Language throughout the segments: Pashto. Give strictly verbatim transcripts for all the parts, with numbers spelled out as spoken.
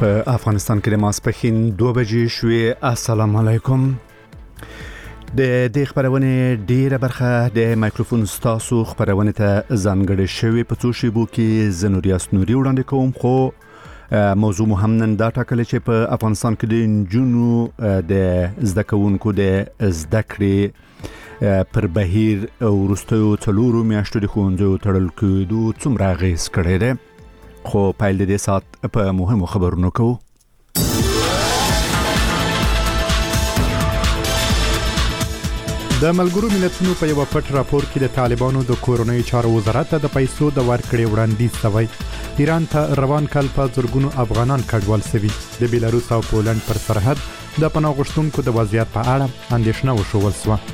په افغانستان کې د ماسپښین دوه بجې شوې. السلام علیکم. د دې خبرونه ډیره برخه د مایکروفون ستاسو خبرونه ته ځانګړې شوی په څو شیبو کې زنوریاس نوري وړاندې کوم. خو موضوع مهم نن دا ټاکل چې په افغانستان کې د نجونو د زده کوونکو د زده کړې پر بهیر ورستیو څلورو میاشتو د ښوونځیو تړل کېدو څومره اغېز کړی دی. خو پیل د دې سات په مهمو خبرونو کوو. د ملګرو ملتونو په یو پټ راپور کې د طالبانو د کورونی چارو وزارت د پیسو د ورکړې وړاندیز شوی. ایران ته روان کال په زرګونو افغانان کډوال شوي. د بیلاروس او پولند پر سرحد د پناه غوښتونکو د وضعیت په اړه اندېښنه وښودل شوه.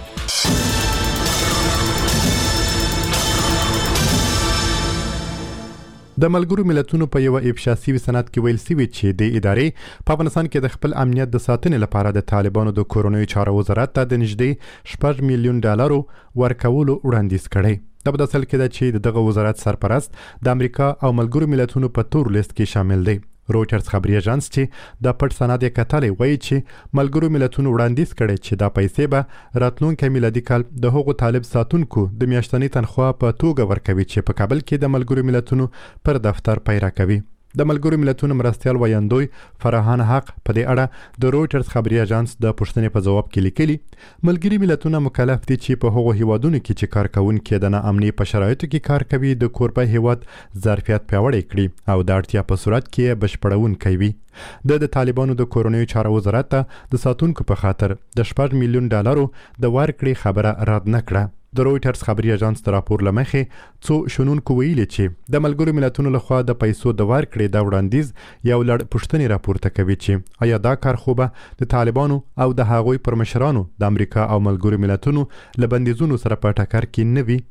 د ملګرو ملتونو په یو افشا شوي سند کې ویل شوی چې د ادارې په افغانستان کې د خپل امنیت د ساتنې لپاره د طالبانو د کورونی چارو وزارت ته د نږدې شپږ میلیون ډالرو ورکولو وړاندیز کړی. دا په داسې حال کې ده چې دغه وزارت سرپرست د امریکا او ملګرو ملتونو په تور لیست کې شامل دی. رویټرز خبري اژانس چې د پټ سند یې کتلې وایي چې ملګرو ملتونو وړاندیز کړي چې دا پیسې به راتلونکي میلادي کال د هغو طالب ساتونکو د میاشتنۍ تنخواه په توګه ورکوي چې په کابل کې د ملګرو ملتونو پر دفتر پیرا کوي. د ملګرو ملتونو مرستیال ویاندوی فرحان حق په دې اړه د رویټرز خبري اژانس د پوښتنې په جواب کې لیکلي ملګري ملتونه مکلف دي چې په هغو هیوادونو کې چې کارکونکي د ناامنۍ په شرایطو کې کار کوي د کوربه هیواد ظرفیت پیاوړی کړي او د اړتیا په صورت کې بشپړونکی وي. د د طالبانو د کورونی چارو وزارت ته د ساتونکو په خاطر د شپږ میلیون ډالرو د ورکړې خبره رد نه کړه. د رویټرز خبري اژانس د راپور لمخې څو شنونکو ویلي چې د ملګرو ملتونو لخوا د پیسو د ورکړې د وړاندیز یو لړ پوښتنې راپورته کوي چې آیا دا کار خو به د طالبانو او د هغوی پر مشرانو د امریکا او ملګرو ملتونو له بندیزونو سره په ټکر کې نه وي.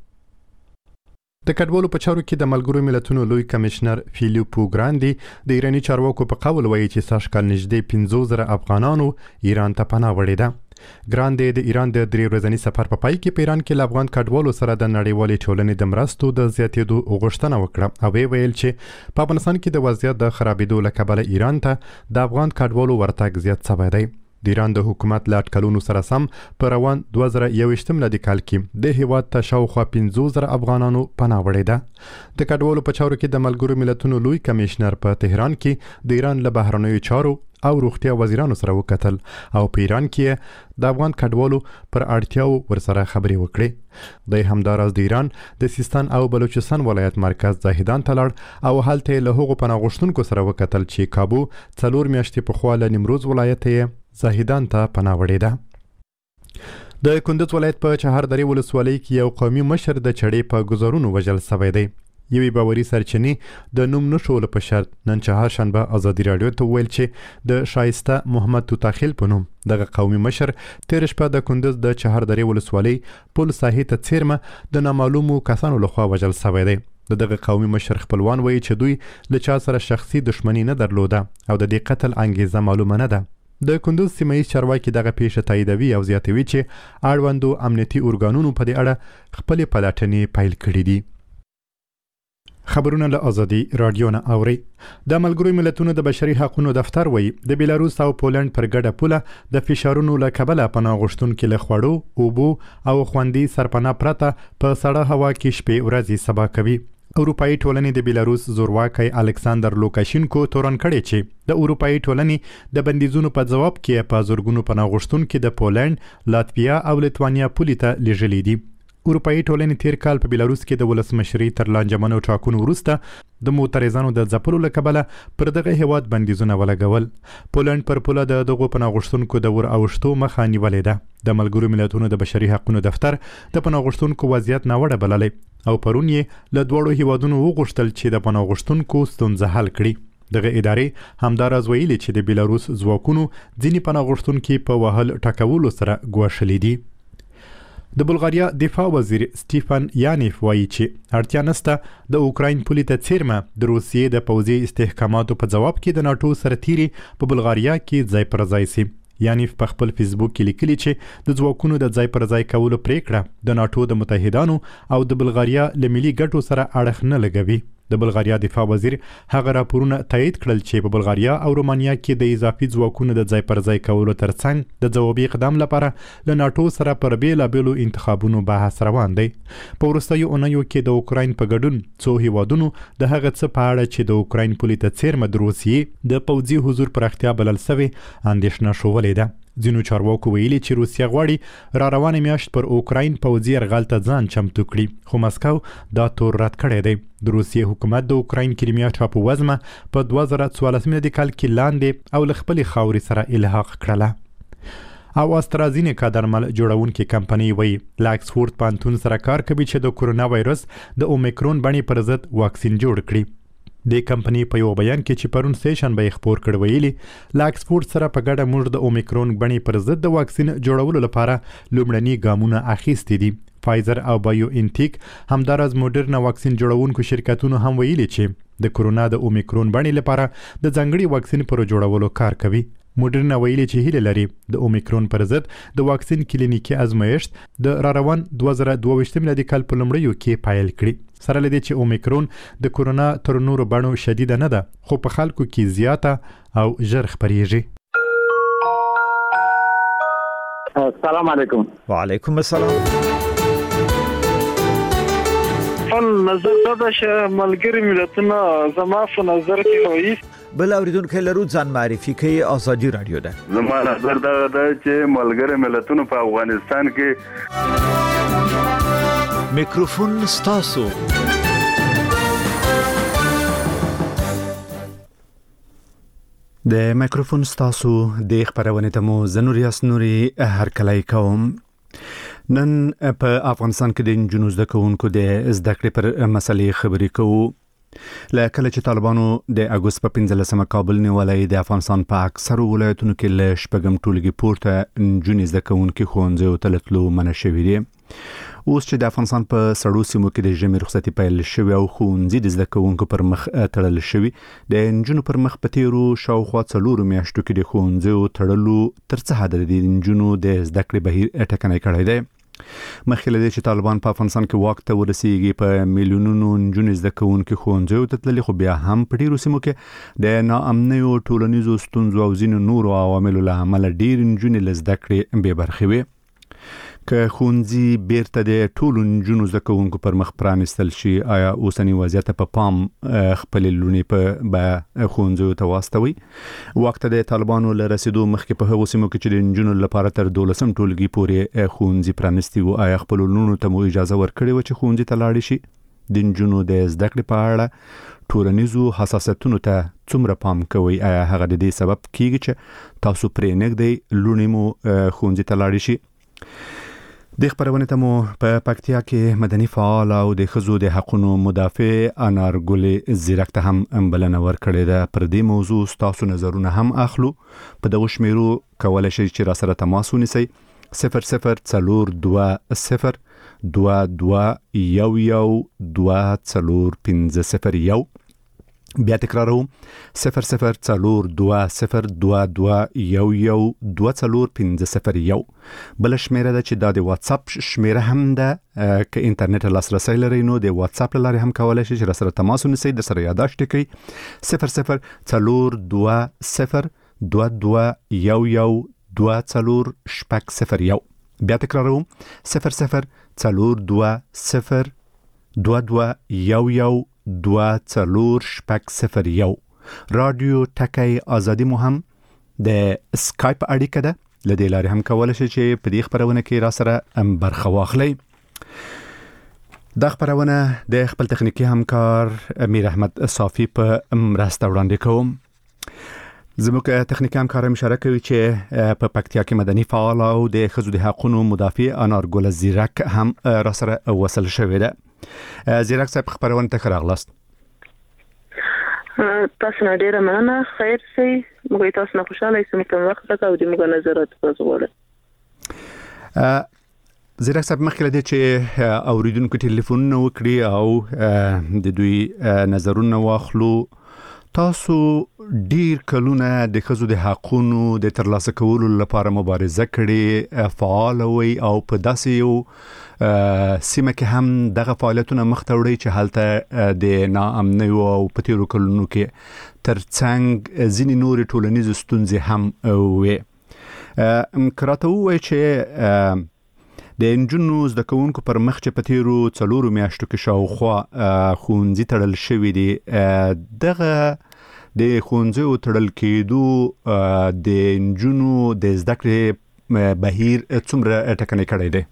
د کډوالو په چارو کې د ملګرو ملتونو لوی کمشنر فیلیپو ګراندي د ایرانی چارواکو په قول وایي چې سږ کال نږدې پنځه زره افغانانو ایران ته پناه وړې ده. ګراندي د ایران د درې ورځني سفر په پای کې په ایران کې له افغان کډوالو سره د نړیوالې ټولنې د مرستو د زیاتېدو غوښتنه وکړه او ویل چې په افغانستان کې د وضعیت د خرابېدو له کبله ایران ته د افغان کډوالو ورتګ زیات شوی دی. د ایران د حکومت له اټکلونو سره سم په روان دوه زره یوویشتم میلادي کال کې د هیواد ته شاوخوا پنځه زره افغانانو پناه وړې ده. د کډوالو په چارو کې د ملګرو ملتونو لوی کمشنر په تهران کې د ایران له بهرنیو چارو او روغتیا وزیرانو سره وکتل او په ایران کې د افغان کډوالو پر اړتیاو ورسره خبرې وکړي. د همداراز د ایران د سیستان او بلوچستان ولایت مرکز زاهدان ته لاړ او هلته له هغو پناه غوښتونکو سره وکتل چې کابو څلور میاشتې پخوا له نیمروز ولایت یې زاهدان ته پناه وړې ده. د کندز ولایت په چهاردرې ولسوالۍ کې یو قومي مشر د چړې په ګزارونو وژل شوی دی. یوې باوري سرچینې د نوم نشولو په شرط نن چهارشنبه ازادي راډیو ته ویل چې د شایسته محمد توتاخیل په نوم دغه قومي مشر تیر شپه د کندز د چهاردرې ولسوالۍ پل ساحې ته څیرمه د نامعلومو کسانو لخوا وژل شوی دی. د دغه قومي مشر خپلوان وایي چې دوی له چا سره شخصي دښمني نه درلوده او د دې قتل انګیزه معلومه نه ده. د کندز سیمه ییز چارواکي دغه پیښه تاییدوي او زیاتوي چې اړوندو امنیتي ارګانونو په دې اړه خپلې پلټنې پیل کړي دي. خبرونه له ازادي راډیو نه اوري. د ملګرو ملتونو د بشري حقوقو دفتر وایي د بیلاروس او پولند پر ګډه پوله د فشارونو له کبله پناه غوښتونکو له خوړو، اوبو او خوندي سرپناه پرته په سړه هوا کې شپې ورځې سبا کوي. اروپایي ټولنې د بیلاروس زورواکي الکساندر لوکاشینکو تورن کړی چې د اروپایي ټولنې د بندیزونو په جواب کې په زورګونو پناه غوښتونکو د پولند، لاتویا او لیتوانیا پولې ته لیږلي دي. اروپایي ټولنې تیر کال په بیلاروس کې د ولسمشرۍ تر لانجمنو ټاکنو وروسته د معترضانو د ځپلو له کبله پر دغه هیواد بندیزونه ولګول. پولند پر پوله د دغو پناه غوښتونکو د ور اوښتو مخه نیولې ده. د ملګرو ملتونو د بشري حقوقو دفتر د پناه غوښتونکو وضعیت ناوړه بللی او پرون یې له دواړو هیوادونو وغوښتل چې د پناه غوښتونکو ستونزه حل کړي. دغه ادارې همداراز ویلي چې د بیلاروس ځواکونو ځینې پناه غوښتونکي په وهل ټکولو سره ګواښلي دي. د بلغاریا دفاع وزیر سټیفن یانیف وایي چې اړتیا نشته د اوکراین پولې ته څیرمه د روسیې د پوځي استحکاماتو په جواب کې د ناټو سرتیري په بلغاریا کې ځای پر ځای شي. یانیف په خپل فیسبوک کې لیکلي چې د ځواکونو د ځای پر ځای کولو پریکړه د ناټو د متحدانو او د بلغاریا له ملي ګټو سره اړخ نه لګوي. د بلغاریا دفاع وزیر هغه راپورونه تایید کړل چې په بلغاریا او رومانیا کې د اضافي ځواکونو د ځای پر ځای کولو ترڅنګ د ځوابي اقدام لپاره له ناتو سره پر بیلابېلو انتخابونو بحث روان دی. په وروستیو اونیو کې د اوکراین په ګډون څو هیوادونو د هغه څه په اړه چې د اوکراین پولې ته څیرمه د روسیې د پوځي حضور پراختیا بلل سوې اندېښنه شولې ده. ځینو چارواکو ویلي چې روسیه غواړي را روانه میاشت پر اوکراین پوځي یرغل ته ځان چمتو کړي، خو مسکو دا تور رد کړی دی. د روسیې حکومت د اوکراین کریمیا ټاپووزمه په دوه زره څوارلس میلادي کال کې لاندې او له خپلې خاورې سره الحاق کړله. او استرازینیکا درمل جوړونکې کمپنۍ وایي له اکسفورد پوهنتون سره کار کوي چې د کورونا وایرس د اومیکرون بڼې پر ضد واکسین جوړ کړي. د کمپنۍ په یو بیان کې چې پرون سیشن به خبر کړ ویلي له اکسفورد سره په ګډه موږ د اومیکرون بڼې پر ضد د واکسین جوړولو لپاره لومړني ګامونه اخیستي دي. فایزر او بایو انټیک همدارز موډرنا واکسین جوړونکو شرکتونو هم ویلي چې د کورونا د اومیکرون بڼې لپاره د ځانګړي واکسین پر جوړولو کار کوي. موډرنا ویلي چې هیله لري د اومیکرون پر ضد د واکسین کلینیکي ازمایښت د را روان دوه زره دوه ویشت میلادي کال په لومړیو کې پیل کړي. سره لدې چې اومیکرون د کورونا تر نورو بڼو شدیده نه ده، خو په خلکو کې زیاته او ژر خپریږي. السلام علیکم. وعلیکم السلام. فل نظر دا چې ملګری ملتونه زما په نظر کې وایي بل اوریدونکو لرو ځان معرفي کوي. ازادي رادیو ده. زما نظر دا ده چې ملګری ملتونه په افغانستان کې میکروفون ستاسو. د میکروفون ستاسو د خبرونه ته مو زنوریاس نوري هرکلای کوم. نن په افغانستان کې د انجونو زده کوونکو د زده کړې پر مسلې خبرې کوو. لکه کله چې طالبانو د اگست په پنځلسمه کابل نیولای د افغانستان په اکثرو ولایتونو کې له شپږم ټولګي پورته انجونې زده کوونکو ښوونځیو ته تللو منع شوی دي. اوس چې د افغانستان په سړو سیمو کې د ژمي رخصتي پیل شوی او ښوونځي د زده کوونکو پر مخ تړل شوی، د انجونو پر مخ په تیرو شاوخوا څلورو میاشتو کې د ښوونځیو تړلو تر څه حده د انجونو د زده کړې بهیر ټکنی کړی دی. مخکې له دې چې طالبان په افغانستان کې واک ته ورسیږي په میلیونونو انجونې زده کوونکو ښوونځیو ته تللي، خو بیا هم په ډیرو سیمو کې د ناامنیو ټولنیزو ستونزو او ځینو نورو عواملو له امله ډیر انجونې له زده کړې بې برخې وي. که ښوونځي بیرته د ټولو نجونو زده کوونکو پر مخ پرانستل شي، آیا اوسنی وضعیت په پام خپل لونې په ښوونځیو ته واستوي؟ وخت د طالبانو له رسیدو مخکې په هغو سیمو کې چې د نجونو لپاره تر دولسم ټولګي پورې ښوونځي پرانستي وو، آیا خپل لونو ته مو اجازه ورکړې و چې ښوونځي ته لاړ شي؟ د نجونو د زده کړې په اړه ټولنیزو حساسیتونو ته څومره پام کوي؟ آیا هغه د دې سبب کیږي چې تاسو پرې نږدې لونې مو ښوونځي ته لاړ شي؟ د خبرونه ته مو په پکتیا کې مدني فعال او د ښځو د حقوقو مدافع انارګل زیرک ته هم بلنه ورکړې ده. پر دې موضوع تاسو نظرونه هم اخلو. په دغه شمیرو کولای شئ چې را سره تماس ونیسئ. صفر صفر څلور دوه صفر دوه دوه یو یو دوه څلور پنځه صفر یو. بیا تکراروم صفر صفر څلور دوه صفر دوه دوه یو یو دوه څلور پنځه صفر یو. بل شمیره ده چې دا د واتس اپ شمیره هم ده. که انټرنیټ لاسرسی لرئ نو د واتس اپ لارې هم کولای شئ چې سره تماس ونیسئ، د سره یاداشت کړئ صفر صفر څلور دوه صفر دوه دوه یو یو دوه څلور شپږ صفر یو. بیا تکراروم صفر صفر څلور دوه صفر دوه دوه یو یو دوه څلور شپږ صفر یو. رادیو ټکی ازادي مو هم د اسکایپ اړیکه ده، له دې لارې هم کولای شئ چې په دې خبرونه کې را سره برخه واخلئ. دا خبرونه د خپل تخنیکی همکار امیر احمد صافی په مرسته وړاندې کوم. زموږ تخنیکی همکار اشاره کوي چې په پکتیا کې مدني فعال او د ښځو د حقوقو مدافع انارګل زیرک هم را سره وصل شوی ده. زیرک صاحب خبرونه ته راغلاست. تاسو نه ډیره مننه. خیر سي موږ تاسو نه خوشاله یو کوم وخت راکاو د موږ نظرات وزغوله. زیرک صاحب مخکې لدی چې اوریدونکو ټلیفون وکړي او د دوی نظرونه واخلو، تاسو ډیر کلونه د ښځو د حقونو د ترلاسه کولو لپاره مبارزه کړې، فعال وي او په داسې یو سیمه کې هم دغه فعالیتونه مخ ته وړي چې هلته د ناامنۍ او په تیرو کلونو کې ترڅنګ ځینې نورې ټولنیزې ستونزې هم وي. کراته وایي چې د انجونو زده کوونکو پر مخ چې په تیرو څلورو میاشتو کې شاوخوا ښوونځي تړل شوي دي، دغه د ښوونځیو تړل کېدو د انجونو د زده کړې بهیر څومره ټکنی کړی دی؟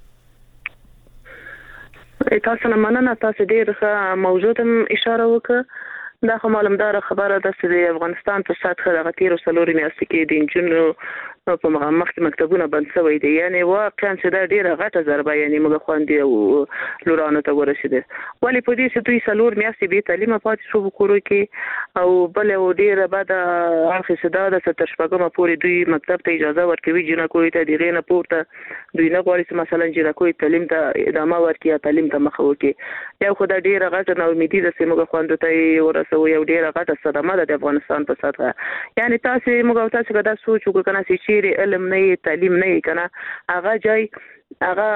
تاسو نه مننه، تاسو ډېر ښه موضوع ته اشاره وکړه. دا خو معلومدار خبره ده چې د افغانستان په سطح د تیرو څلورو میاشتو کې د انجونو په مخ کې مکتبونه بند شوي دي. یعنی واقعا چې دا ډیره غټه ضربه یعنی موږ خوندې او لورانو ته ورسېده. ولی په دې چې دوی څلور میاشتې به تعلیم پاتې شو وکړو کې او بل او ډیره بعد اخر صدا د تر شپږمه پورې دوی مکتب ته اجازه ورکوي، جنا کوي ته دیغه نه پورته دوی نه غواړي چې مثلا جنا کوي تعلیم ته ادامه ورکړي، تعلیم ته مخ وکړي. یو خدای ډیره غټه نو امیدي ده چې موږ خوندو ته ورسو، یو ډیره غټه صدمه ده د افغانستان په سطح. یعنی تاسو موږ تاسو کدا سوچ وکړو چې علم نه تعلیم نه کنه هغه جای هغه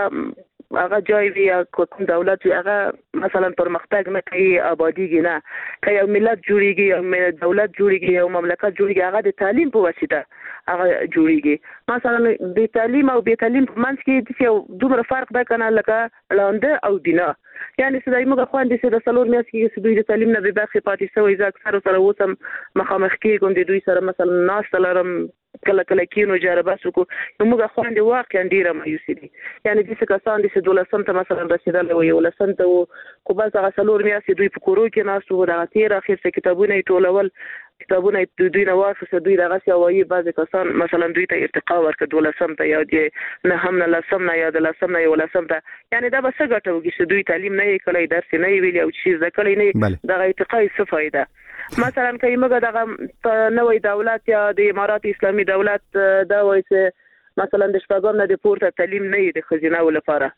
هغه جای وی کوم دولت وی هغه مثلا پرمختګ نه کوي، آبادیږي نه کوي، یو ملت جوړیږي، یو دولت جوړیږي، یو مملکت جوړیږي، هغه د تعلیم په واسطه هغه جوړیږي. مثلا د تعلیم او بې تعلیم په منځ کې د دومره فرق ده کنه لکه لاندې او دینه. یعنی چې دایمه خوندې چې د څلور میاشتې کې دوی د تعلیم نه به برخه پاتې شوی، ځکه اکثر سره وسم مخامخ کېږم د دوی سره مثلا ناس لرم کله کله کینو جربه سکو نو موږ خوندې واقعا ډیره مایوسي دي. یعنی د څه کسان دي چې دولسم ته مثلا رسیدل او یو لسم ته خو بس هغه څلور میاشتې دوی په کورو کې ناس وو، د تیر اخر څه کتابونه ټولول کتابونه دوی نه واخصه دوی دغه سی وایي بعض کسان مثلا دوی ته ارتقا ورکړ دولسم ته یا د نه هم نه لسم نه یا د لسم نه یو لسم ته. یعنی دا به څه ګټه وږي چې دوی تعلیم نه کړی، درس نه ویلی او چیز نه کړی نه، دغه ارتقا څه فائدہ؟ مثلا که موږ دغه نوې دولت یا د امارات اسلامي دولت دا وایي چې مثلا د شپږم نه د پورته تعلیم نه د خزینه لپاره،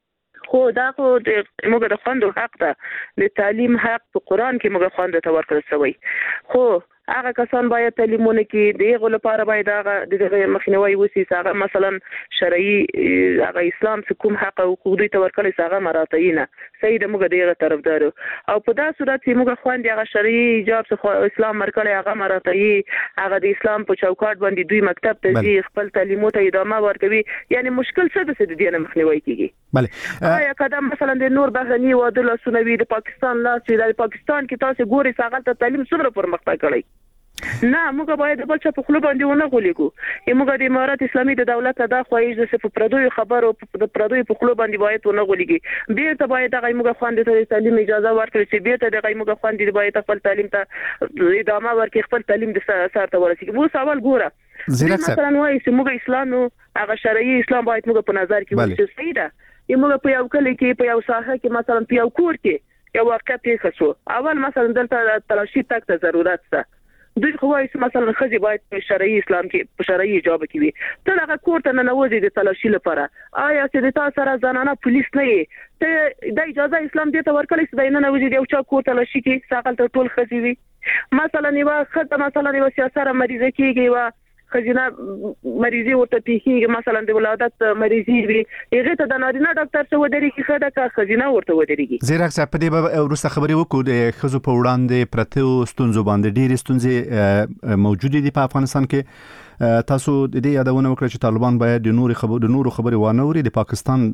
خو دا خو د موږ د خوندو حق ده، د تعلیم حق په قرآن کې موږ خوند ته ورکړل شوی. خو هغه کسان باید تعلیمونه کې د هغه لپاره باید هغه د مخنیوي وسی، هغه مثلا شرعي هغه اسلام څخه کوم حق او حقوق ته ورکړل هغه مراتعینه سید موږ دغه طرفدار او په دا صورت چې موږ خوند هغه شرعي ایجاب څخه اسلام ورکړل هغه مراتعي هغه د اسلام په چوکاټ باندې دوی مکتب ته ځي خپل تعلیمو ته ادامه ورکوي. یعنی مشکل څه د دې نه مخنیوي کیږي؟ بله آیا کدا مثلا د نور بهرني وادل سنوي د پاکستان لا چې د پاکستان کې تاسو ګوري څنګه ته تعلیم څومره پرمختګ کړی؟ نه موږ باید بل څه په خپل باندې ونه غولېګو. موږ د امارات اسلامي د دولت دا خوایي چې په پردوی خبرو په پردوی په خپل باندې باید ونه غولېږي. بیرته باید هغه موږ خوندې ته تعلیم اجازه ورکړي چې بیرته دغه موږ خوندې باید خپل تعلیم ته ادامه ورکړي، خپل تعلیم د سر ته ورسیږي. وو سوال ګوره مثلا وایي چې موږ اسلام نو هغه شرعي اسلام باید موږ په نظر کې ونیسو. صحیح ده، موږ په یو کلی کې په یو ساحه کې مثلا په یو کور کې یو واقع پیښ شو، اول مثلا دلته تلاشي تک ته ضرورت ده، دوی خو وايي مثلا خځې باید په شرعي اسلام کې په شرعي حجاب کې وي، ته هغه کور ته نه نوځي د تلاشي لپاره. آیا چې د تاسو سره زنانه پولیس نه وي ته د اجازه اسلام دې ته ورکړی چې نه نوځي د یو چا کور تلاشي کې ساقل ته ټول خځې وي؟ مثلا یو خځه مثلا یو سیاسره مریضه کېږي و خزینه مریضي ورته پیښیږي، مثلا د ولادت مریضي وي هغه ته د نارینه ډاکټر څخه ودرېږي چې خدای کا خزینه ورته ودرېږي. زیرک صاحب په دې به ورسته خبرې وکړو د خزو په وړاندې پرته ستونزو باندې ډېرې ستونزې موجود دي په افغانستان کې. تاسو د دې یادونه وکړه چې طالبان باید د نورو خبرو د نورو خبرې وانه وري. د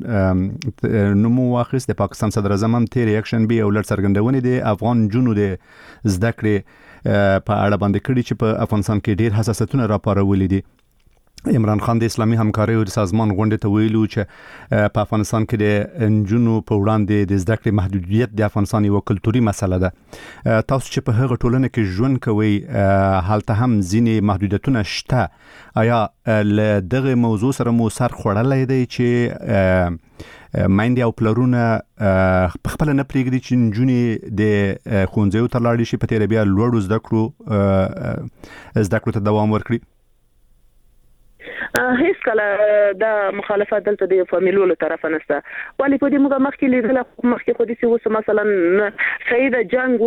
پاکستان نومو واخیست، د پاکستان صدر اعظم هم تیر یکشن بي او لړ څرګندونې د افغان جنو د زده کړې په اړه باندې کړي چې په افغانستان کې ډېر حساسیتونه راپارولې دي. عمران خان د اسلامي همکارۍ او سازمان غونډې ته ویلو چې په افغانستان کې د انجونو په وړاندې د زده کړې محدودیت د افغانستان یو کلتوري مسله ده. تاسو چې په هغه ټولنه کې ژوند کوئ هلته هم ځینې محدودیتونه شته، آیا له دغه موضوع سره مو سر خوړلی دی چې مایندې او پلرونه په خپل نه پرېږدي چې نجونې د ښوونځیو ته لاړې شي، په تېره بیا لوړو زده کړو زده کړو ته دوام ورکړي؟ هیڅ کله دا مخالفت دلته د فامیلو له طرفه نشته. ولی په دې موږ مخکې لیدل مخکې خو دې اوس مثلا سید جنگ وو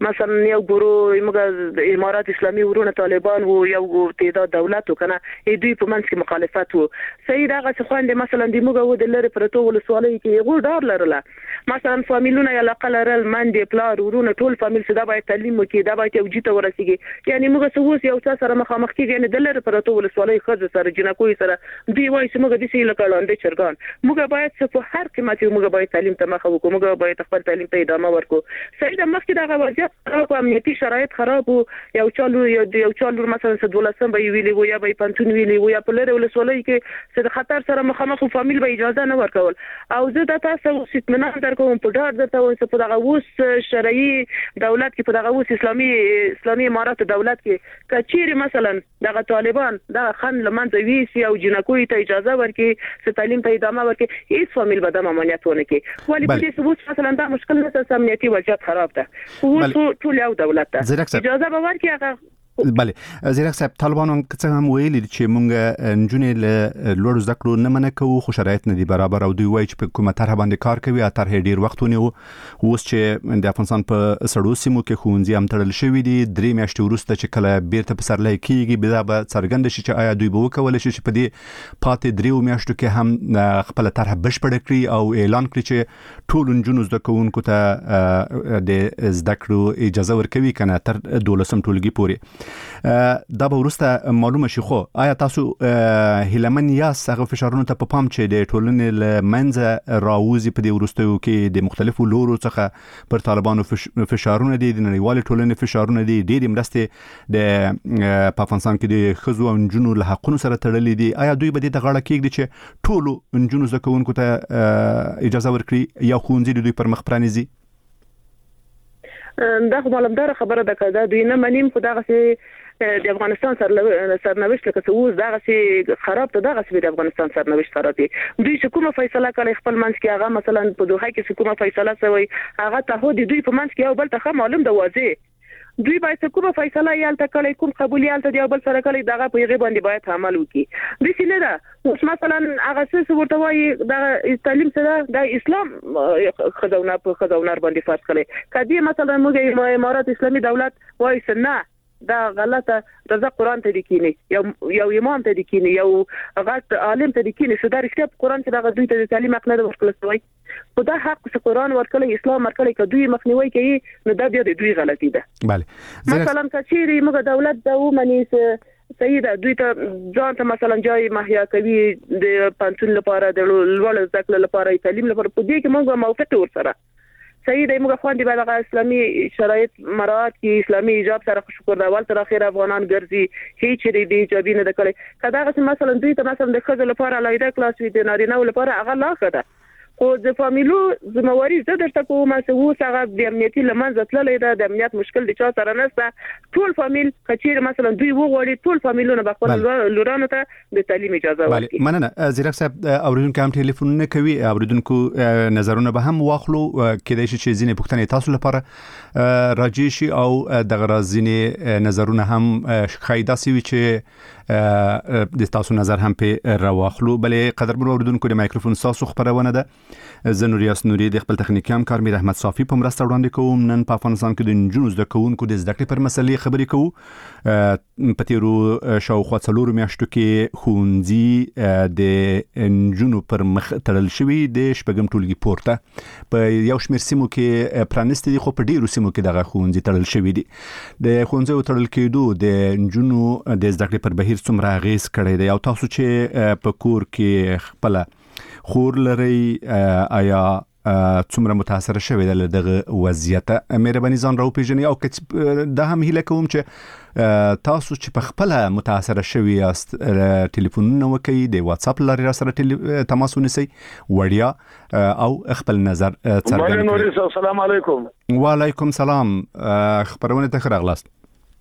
مثلا یو ګورو موږ د امارات اسلامي ورونه طالبان وو یو تعداد دولت وکنه دوی په منځ کې مخالفت وو صحیح دغه څه خوند مثلا د موږ وو د لری پرتو ولسوالۍ کې یو ډار لرله مثلا فامیلونه یا لقل رل مندې پلار ورونه ټول فامیل څه دا باید تعلیم وکړي دا باید یو جته ورسیږي یعنی موږ څه اوس یو څه سره مخامخ کیږي یعنی د لری پرتو ولسوالۍ خځه سره جنکوي سره دوی وایي چې موږ د سې لکه لاندې چرګان موږ باید څه په هر قیمت موږ باید تعلیم ته مخه وکړو موږ باید خپل تعلیم ته ادامه ورکړو صحیح د مخکې دغه وضعیت خراب امنیتي شرایط خراب وو یو چالو یو چالو مثلا څه دولسم به ویلي وو یا به پنځون ویلي وو یا په لری ولسوالۍ کې څه د خطر سره مخامخ فامیل به اجازه نه ورکول او زه د تاسو ستمنان درکوم په ډار درته وایم چې په دغه اوس شرعي دولت کې په دغه اوس اسلامي اسلامي امارات دولت کې کچيري مثلا دغه طالبان دغه خن لمنځه ویسي او جنکوي ته اجازه ورکړي چې تعلیم ته ادامه ورکړي هیڅ فامیل به د امنیت ونه کوي ولی په دې ثبوت مثلا دا مشکل نه امنیتي وضعیت خراب ده خو ټول یو دولت ته اجازه به ورکړي هغه بله زیرک صاحب طالبانو څنګه هم ویلي چې مونږ نجونې له لوړ زده کړو نه منع کوو خو شرایط نه دي برابر او دوی وایي چې په کومه طرح باندې کار کوي طرح ډیر وخت ونیو اوس چې د افغانستان په سړو سیمو کې ښوونځي هم تړل شوي دي درې میاشتې وروسته چې کله بیرته په سرلای کېږي بیا به څرګنده شي چې آیا دوی به وکولی شي چې په دې پاتې دریو میاشتو کې هم خپله طرح بشپړه کړي او اعلان کړي چې ټولو نجونو زده کوونکو ته د زده کړو اجازه ورکوي که نه تر دولسم ټولګي پورې دا به وروسته معلومه شي خو آیا تاسو هیلمن یاست هغه فشارونو ته په پام چې د ټولنې له منځه راوځي په دې وروستیو کې د مختلفو لورو څخه پر طالبانو فشارونه دي د نړیوالې ټولنې فشارونه دي ډېرې مرستې د په افغانستان کې د ښځو او نجونو له حقونو سره تړلې دي آیا دوی به دې ته غاړه کېږدي چې ټولو نجونو زده کوونکو ته اجازه ورکړي یا ښوونځي د دوی پر مخ پرانیزي دا خو معلومدار خبره ده که دا دوی نه منیم خو دغه سي د افغانستان سرنوشت لکه څه اوس دغه سي خراب ته دغه سي د افغانستان سرنوشت خراب دي دوی چې کومه فیصله کړي خپل منځ کې هغه مثلا په دوحه کې کومه فیصله شوی هغه تعهد دوی په منځ کې یو بل ته معلوم ده واضح دوی باید کومه فیصله یالته کړي کوم قبول یالته دی بل سره کړي دغه په یغه باندې باید عمل وکړي د سینه ده اوس مثلا هغه څه ورته وایي د تعلیم سره د اسلام خداونه په خداونر باندې فرض کړي کدی مثلا موږ امارات اسلامي دولت وایي سنه دا غلطه رضا قرآن ته لیکيني یو یو امام ته لیکيني یو غټ عالم ته لیکيني چې دا رښتیا په قرآن کې دا دوی ته تعلیم حق نه ورکول شوی په دا حق چې قرآن ورکړي اسلام ورکړي کدوې مخنیوي کوي نو دا بیا د دوی غلطي ده bale مثلا کچيري موږ دولت دا ومني صحیح ده دوی ته ځان ته مثلا جای مهیا کوي د پنځون لپاره د لوړ زده کړې لپاره تعلیم لپاره په دې کې موږ موافق ورسره صحیح دی موږ خو دې بعد اسلامي شرایط مراعات کی اسلامي ایجاب سره شکر دا ول تر اخر افغانان ګرځي هیڅ دې دې ایجابي نه کړي کدا مثلا دوی ته مثلا د خځو لپاره لایده کلاس وي د نارینه لپاره هغه لا خده خو د فامیلو زمواري زه درته کوم چې اوس هغه د امنیتي لمنځه تللی ده د امنیت مشکل د چا سره نشته ټول فامیل کچیر مثلا دوی وغوړي ټول فامیلونه به خپل لورانو ته د تعلیم اجازه ورکړي مننه زیرک صاحب اوریدونکو هم ټلیفونونه کوي اوریدونکو نظرونه به هم واخلو کېدای شي چې ځینې پوښتنې تاسو لپاره راځي شي او دغه ځینې نظرونه هم خایدا سي چې د تاسو نظر هم په راواخلو بلې قدرمن اوریدونکو د مایکروفون تاسو خبرونه ده زه نوریاس نوري د خپل تخنیکی همکار میر احمد صافي په مرسته وړاندې کوم نن په افغانستان کې د نجونو زده کوونکو د زده کړې پر مسلې خبرې کوو په تیرو شاوخوا څلورو میاشتو کې ښوونځي د نجونو پر مخ تړل شوي د شپږم ټولګي پورته په یو شمېر سیمو کې پرانیستي دي خو په ډیرو سیمو کې دغه ښوونځي تړل شوي دي د ښوونځیو تړل کېدو د نجونو د زده کړې پر بهیر څومره اغیز کړی دی او تاسو چې په کور کې خپله خور لري آیا څومره متاثر شوی د دغه وضعیت مهرباني ځان راو پیژنئ او دا هم هیله کوم چې تاسو چې په خپل متاثر شوی یاست ټلیفونونه وکړئ د واتس اپ لارې را سره تماس ونیسئ وړیا او خپل نظر څرګند کړئ. السلام علیکم. وعلیکم سلام خبرونه ته راغلاست.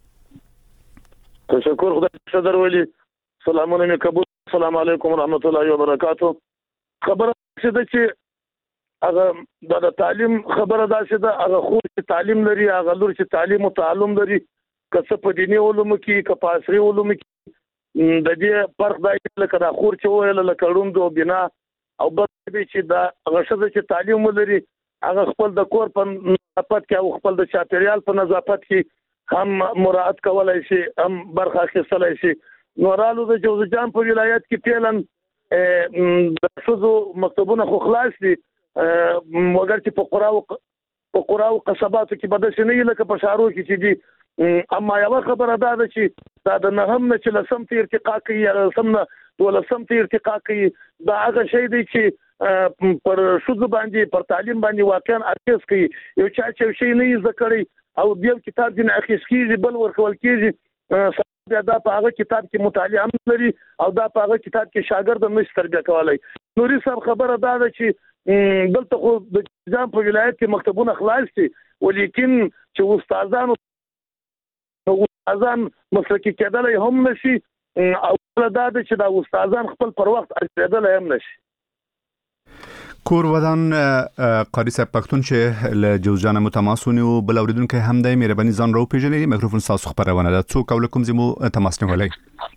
تشکر خدای صدر ولی سلامونه مې قبول. السلام علیکم ورحمت الله وبرکاتہ. خبره څه ده چې هغه د تعلیم خبره ده چې دا هغه خو تعلیم لري هغه لور چې تعلیم او تعلم لري که په دیني علوم کې که په عصري علوم کې د دې فرق دی لکه دا خور چې ویل لکه روند او بنا او بل دې چې دا هغه څه چې تعلیم لري هغه خپل د کور په نظافت کې او خپل د چاپیریال په نظافت کې هم مراعات کولای شي، هم برخه اخیستلای شي. نورالو د جوزجان په ولایت کې فعلا د ښځو مکتبونه خو خلاص دي، مګر چې په قراو په قراو قصباتو کې به داسې نه وي لکه په ښارو کې چې دي. اما یوه خبره دا ده چې دا د نهم نه چې لسم ته ارتقا کوي یا لسم نه دولسم ته ارتقا کوي، دا هغه شی دی چې پر ښځو باندې پر تعلیم باندې واقعا اغېز کوي. یو چا چې یو شی نه یې زده کړی او یو کتاب ځینې اخیست کېږي بل ورکول کېږي، بیا دا په هغه کتاب کې مطالعه هم لري او دا په هغه کتاب کې شاګرد هم نشي تربیه کولی. نوري صاحب خبره دا ده چې دلته خو د جام په ولایت کې مکتبونه خلاص دي، ولیکن چې استادانو استادان مسلکي کېدلی هم نشي او دا ده چې دا استادان خپل پر وخت اجرېدلی هم نشي. کور ودان قاری صاحب پښتون چې له جوزجان متماسونی او بل اوریدونکو هم د مهرباني ځان راو پیژنې میکروفون تاسو خبرونه ده څوک او کوم زمو تماس نیولای.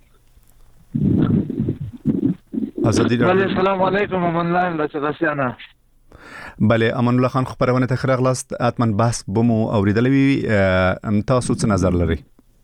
ازادي بله السلام علیکم امان الله لچغسیانا. بله امان الله خان خبرونه ته خرغلاست اتمن بحث بمو اوریدلې تاسو څه نظر لري؟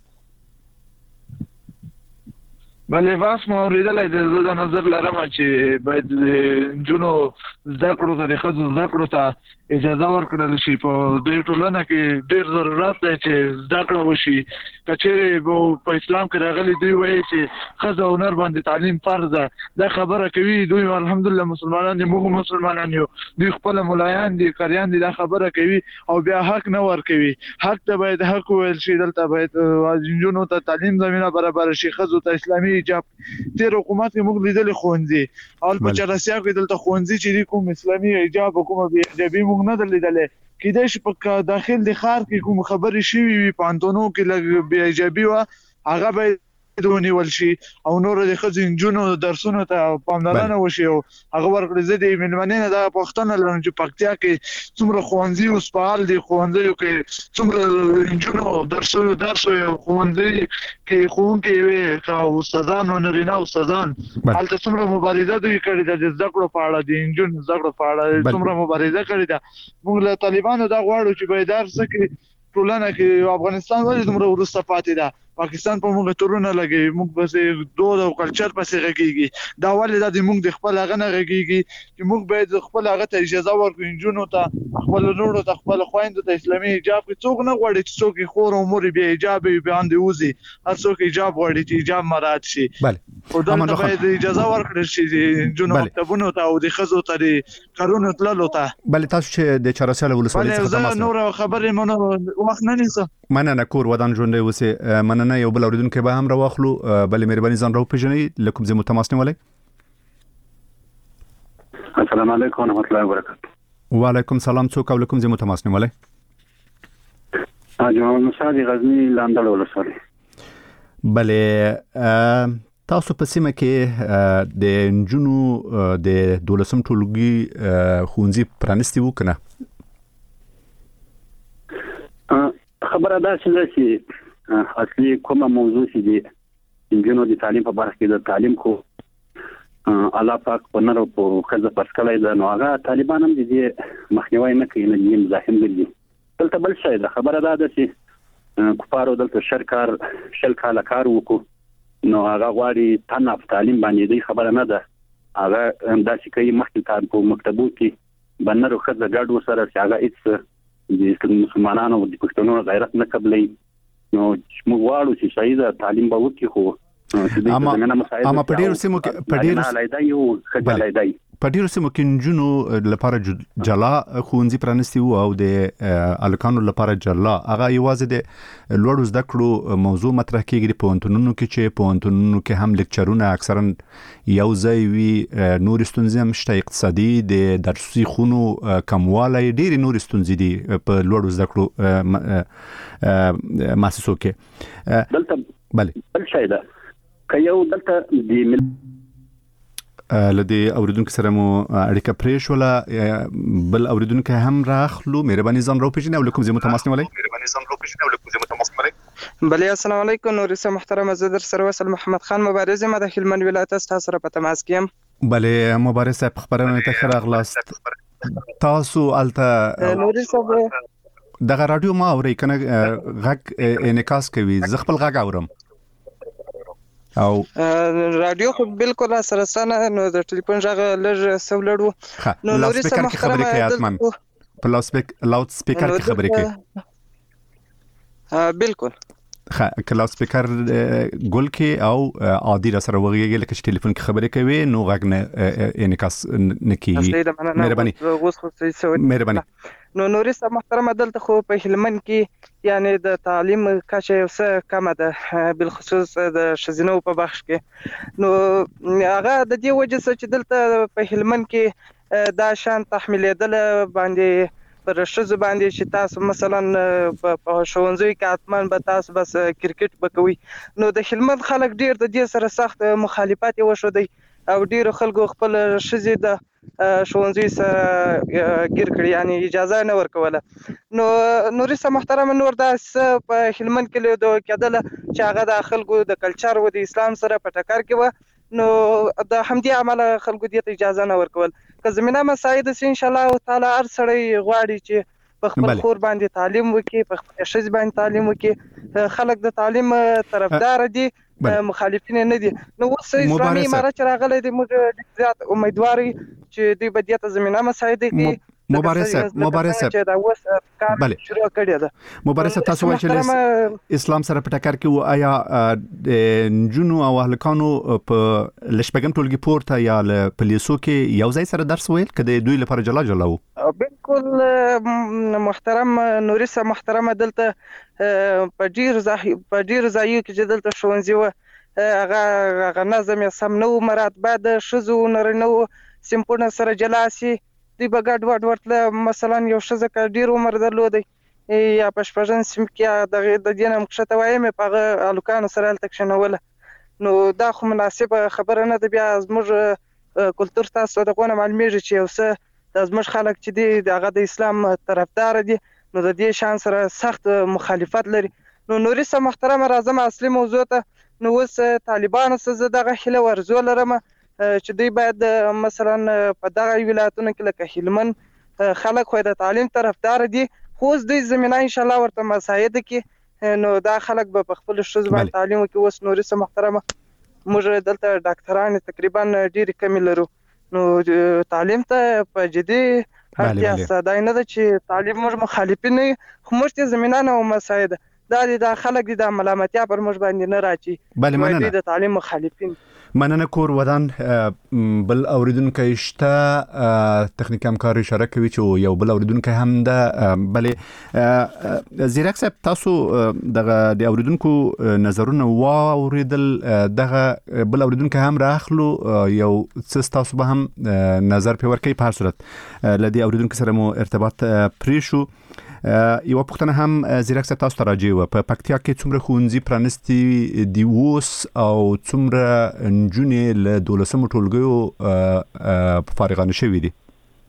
بله بحث مو اوریدلې د زړه نظر لرم چې باید جنو زده کړو ته د ښځو زده کړو ته اجازه ورکړل شي. په دې ټولنه کې ډېر ضرورت دی چې زده کړه وشي. که چېرې په اسلام کې راغلي دوی وایي چې ښځه او نر باندې تعلیم فرض ده، دا خبره کوي دوی الحمدلله مسلمانان دي، موږ مسلمانان یو، دوی خپل ملایان دي قاریان دي، دا خبره کوي او بیا حق نه ورکوي. حق ته باید حق ویل شي. دلته باید نجونو ته تعلیم زمینه برابر شي، ښځو ته اسلامي حجاب. تیر حکومت کې موږ لیدلې ښوونځي او په چرسیا کې دلته ښوونځي چې کوم اسلامي حجاب کومه بې حجابي موږ نه درلیدلې. کېدای شي په داخل د ښار کې کوم خبرې شوي وي، پوهنتونو کې لږ بې حجابي وه، هغه باید ونیول شي او نور د ښځو نجونو درسونو ته پاملرنه وشي او هغه ورکړي. زه د مېلمنې نه دغه پوښتنه لرم چې پکتیا کې څومره ښوونځي اوس فعال دي، ښوونځیو کې څومره نجونو درسونو درس وي او ښوونځي کې ښوونکي وي او استادان او نارینه استادان هلته څومره مبارزه دوی کړې ده د زده کړو په اړه، د نجونو زده کړو په اړه څومره مبارزه کړې ده. موږ له طالبانو دا غواړو چې بیدار څه کړي ټولنه کې. افغانستان ولې دومره وروسته پاتې ده؟ پاکستان په موږ تورونه لګي، موږ پسې دود او کلچر پسې غږیږي. دا ولې دا د موږ د خپل هغه نه غږیږي چې موږ باید خپل هغه ته اجازه ورکړو، نجونو ته خپل نورو ته خپل خویندو ته اسلامي حجاب. څوک نه غواړي چې څوک یې خور او مور یې بې حجابه وي باندې وځي، هر څوک حجاب غواړي چې حجاب مراعات شي. خو دلته باید اجازه ورکړل شي د نجونو مکتبونو ته او د ښځو ته د کارونو تللو ته. بله تاسو چې د چارسیال ولسوالۍ څخه تماس نور خبرې مونږ وخت نه نیسم. مننه کور ودان ژوندی اوسې. مننه یو بل اوریدونکو به هم راواخلو. بله مهرباني ځان راو پیژنئ له کوم ځای مو تماس نیولی؟ السلام علیکم ورحمۃ اللہ وبرکاتہ. وعلیکم سلام. څوک او له کوم ځای مو تماس نیولی؟ جمال موسی غزنی لاندړ ولسوالۍ. بله تاسو په سیمه کې د نجونو د دولسم ټولګي ښوونځي پرانیستي وو که نه؟ خبره دا چې اصلي کومه موضوع چې د نجونو د تعلیم په برخه کې د تعلیم کو الله پاک په نړۍ په خزه پسکلای ده، نو هغه طالبان هم دې مخنیوي نه کوي، نه دې مزاحم دي. دلته بل شی ده، خبره دا ده چې کفارو دلته شرکار شل کاله کار وکړو، نو هغه غواړي تنه په تعلیم باندې دی خبره نه ده. هغه داسې کوي مخکې په مکتبو کې بنرو خزه ګډ وسره چې هغه هیڅ د مسلمانانو او د پښتنو غیرت نه قبلي. نو موږ غواړو چې شاید تعلیم به وکړي، خو اما اما په ډیرو سیمو کې په ډیرو علایدای یو خجلایدای په ډیرو سیمو کې نجونو لپاره جلا ښوونځي پرانیستي وو او د الکانو لپاره جلا. هغه یوازې د لوړو زده کړو موضوع مطرح کیږي په پوهنتونونو کې، چې په پوهنتونونو کې هم لیکچرونه اکثرا یو ځای وي، نور ستونزې هم شته، اقتصادي د درسي خونو کموالی، ډېرې نور ستونزې دي په لوړو زده کړو مؤسسو کې. دلته بله بل شی ده که یو دلته د لدی اوریدونکو سره مو اړیکه پرې شوله. بل اوریدونکو هم راخلو. مهرباني ځان راو پیژنئ او له کوم ځای مو تماس نیولی؟ مهرباني ځان راو پیژنئ او له کوم ځای مو تماس نیولی؟ بله السلام علیکم. نورسه محترمه، زه در سره وصل محمد خان مبارز یم، د هلمند ولایت څخه سره په تماس کې یم. بله مبارز صاحب خبرونه ته ښه راغلاست. تاسو الته نورسه دغه رادیو ما اوري کنه غږ انعکاس کوي، زه خپل غږ اورم او رادیو خو بالکل سره ستنه نو د ټلیفون غږ لږ سولړو نو لاوډ سپیکر کې خبرې کوي اتمن په لاوډ سپیکر لاوډ سپیکر کې خبرې کوي بالکل خا کلاوډ سپیکر ګل کې او عادي را سره وغږیږي لکه چې ټلیفون کې خبرې کوي نو غږ نه انعکاس نکېږي. مهرباني مهرباني. نو نورسته محترمه دلته خو په هلمند کې یعنی د تعلیم کچه یو څه کمه ده بالخصوص د شزینو په بخش کې. نو هغه د دې وجه چې دلته په هلمند کې دا شان تحمیلېدل باندې پر شزو باندې چې تاسو مثلا په شونځي کې اتمن به تاسو بس کرکټ بکوي. نو د هلمند خلک ډیر د دې سره سخت مخالفت وشو دی او ډیر خلکو خپل شزي د شونځي سره ګیر کړی یعنی اجازه نه ورکوله. نو نورسته محترم نور دا په هلمند کې د کېدل چې هغه د خلکو د کلچر او د اسلام سره په ټکر کې و نو د همدې عمل خلکو دې اجازه نه ورکول. که زمينه مساعد سي ان شاء الله تعالی هر سړی غواړي چې په خپل خور باندې تعلیم وکړي، په خپل شز باندې تعلیم وکړي. خلک د تعلیم طرفدار دي مخالفین نه دي. نو اوس اسلامي امارت راغلي دي موږ زیات امیدواري چې دوی به دې زمينه مساعد کړي. مبارزه مبارزه بله شروع کړی ده. مبارزه تاسو وایي چې اسلام سره په ټکر کې و آیا د جنو او هلکانو په لشپګم ټولګي پورته یا له پولیسو کې یو ځای سره درس ویل کده دوی لپاره جلا جلا وو؟ بالکل محترم نورسه محترمه دلته په ډیر ځای په ډیر ځای کې چې دلته شونځي و هغه هغه نظم یې سم نو مراد بعد شزو نرنو سیمپونه سره جلا سي دی بغاډ وډ ورته مثلا یو شزه ک ډیر عمر درلودي یا پښپژن سیم کې د د دینه مخشته وایم په الکانو سره التکشنوله. نو دا خو مناسبه خبره نه ده. بیا زموږ کلچر تاسو دغه معلومیږي چې یو څه د زموږ خلک چې دی دغه د اسلام طرفدار دي نو د دې شان سره سخت مخالفت لري. نو نورسته محترمه راځم اصلي موضوع ته. نو اوس طالبانو سره دغه خله ورزو لرم چې دوی باید مثلا په دغه ولایتونو کې لکه هلمند خلک خو د تعلیم طرفدار دي خو دوی زمينه ان شاء الله ورته مساعد کې نو دا خلک به په خپل شوز باندې تعلیم کې. اوس نورسته محترمه موږ دلته ډاکټران تقریبا ډیر کم لرو نو تعلیم ته په جدي هرتیا ستای نه ده چې تعلیم موږ مخالفین نه خو موږ زمينه نه مساعد دا د خلک د ملامتیا پر موږ باندې نه راچی. بله مننه. د تعلیم مخالفین مننه. کور ودان بل اوریدونکو شته تخنیک همکار اشاره کوي چې یو بل اوریدونکو هم ده. بله زیرک صاحب تاسو دغه د اوریدونکو نظرونه واوریدل دغه بل اوریدونکو هم راخلو یو څه تاسو به هم نظر په ورکې په هر صورت لدی اوریدونکو سره مو ارتباط پرې شو. یو پښتنه هم زیرک صاحب تاسو ته راځي و په پکتیا کې څومره خونځي پرانستي دی اوس او څومره نجونې له دولسمو ټولګیو فارغانه شوي دي؟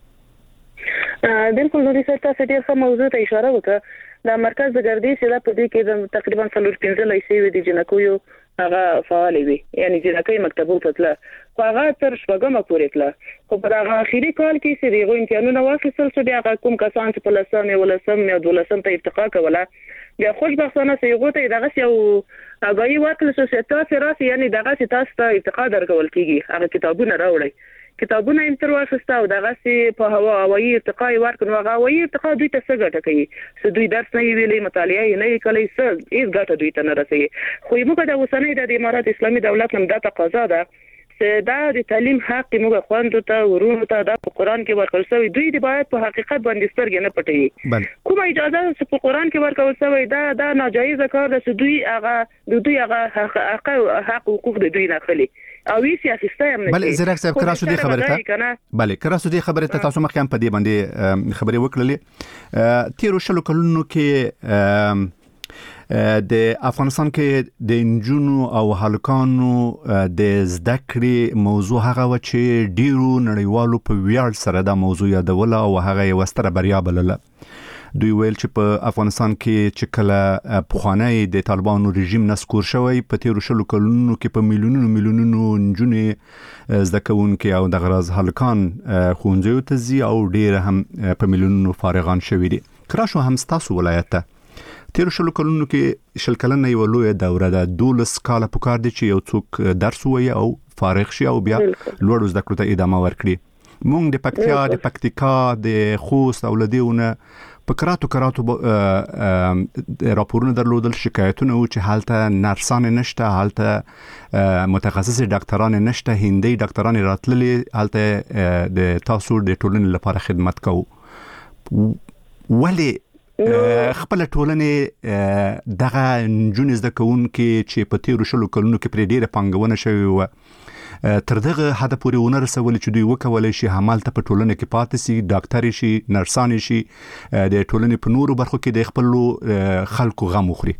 بالکل نو ریسرچ تاسو ډیر ښه موضوع ته اشاره وکړه. د مرکز د ګردې سره په دې کې تقریبا څلور پنځه لیسې وي د جنکو هغه فعال وي یعنی جنکې مکتبونو ته تله خو هغه تر شپږمه پورې تله خو په هغه اخیری کال کې چې دغه امتحانونه واخیستل شو بیا کوم کسان چې په لسم او لسم او دولسم ته ارتقا کوله بیا خوشبختانه سیغو ته دغه یو هغه ورکل شو چې تاسو راسي یعنی دغه چې تاسو ته ارتقا درکول کیږي هغه کتابونه راوړي کتابونه هم تر واخسته او دغه سي په هوا هوایي ارتقا ورکړو هغه هوایي ارتقا دوی ته څه ګټه کوي چې دوی درس نه ویلي مطالعه نه کوي څه هیڅ ګټه دوی ته نه رسېږي. خو موږ د اوسنۍ د امارات اسلامي دولت هم د تقاضا ده چې دا د تعلیم حق موږ خوندو ته ورونو ته د قرآن کې ورکول شوی دوی د باید په حقیقت باندې سترګې نه پټوي. کوم اجازه چې په قرآن کې ورکول شوی دا دا ناجایز کار ده چې دوی هغه د دوی هغه حق حق حقوق د دوی نه خلی او وی سیاسي هم نه. بله زیرک صاحب کراسو دی خبره ته بله کراسو دی خبره ته تاسو مخکې هم په دې باندې خبرې وکړلې. تیرو شلو کلونو کې د افغانستان کې د انجونو او هلکانو د زده کړې موضوع هغه و چې ډیرو نړیوالو په ویاړ سره دا موضوع یادوله او هغه یو ستره بریا بلله. دوی ویل چې په افغانستان کې چې کله پخوانی د طالبانو رژیم نسکور شوی په تیرو شلو کلونو کې په میلیونونو میلیونونو نجونې زده کوونکي او د غراز هلکان ښوونځیو ته ځي او ډیر هم په میلیونونو فارغان شوي دي. کراشو هم ستاسو ولایت ته تیر شلو کلونو کې شل کلنه یو لوی دوره ده دولس کاله پکار دي چې یو څوک درس وایي او فارغ شي او بیا لوړ زده کړو ته ادامه ورکړي مونږ د پکتیا د پکتیکا د خوست او لدیونه په کراتو کراتو راپورونه درلودل شکایتونه و چې حالته نرسان نشته حالته متخصص ډاکټران نشته هندي ډاکټران راتللي حالته د تاسو د ټولنې لپاره خدمت کوو ولی خپل ټولنې دغه جون زده کوونکي چې په تیر شلو کلونو کې پر ډیره پنګونه شوی و تر دغه حد پورې ونه رسول چې دوی وکولای شي همالته په ټولنه کې پاتې شي ډاکټر شي نرسان شي د ټولنې په نورو برخو کې د خپل خلکو غم وخوري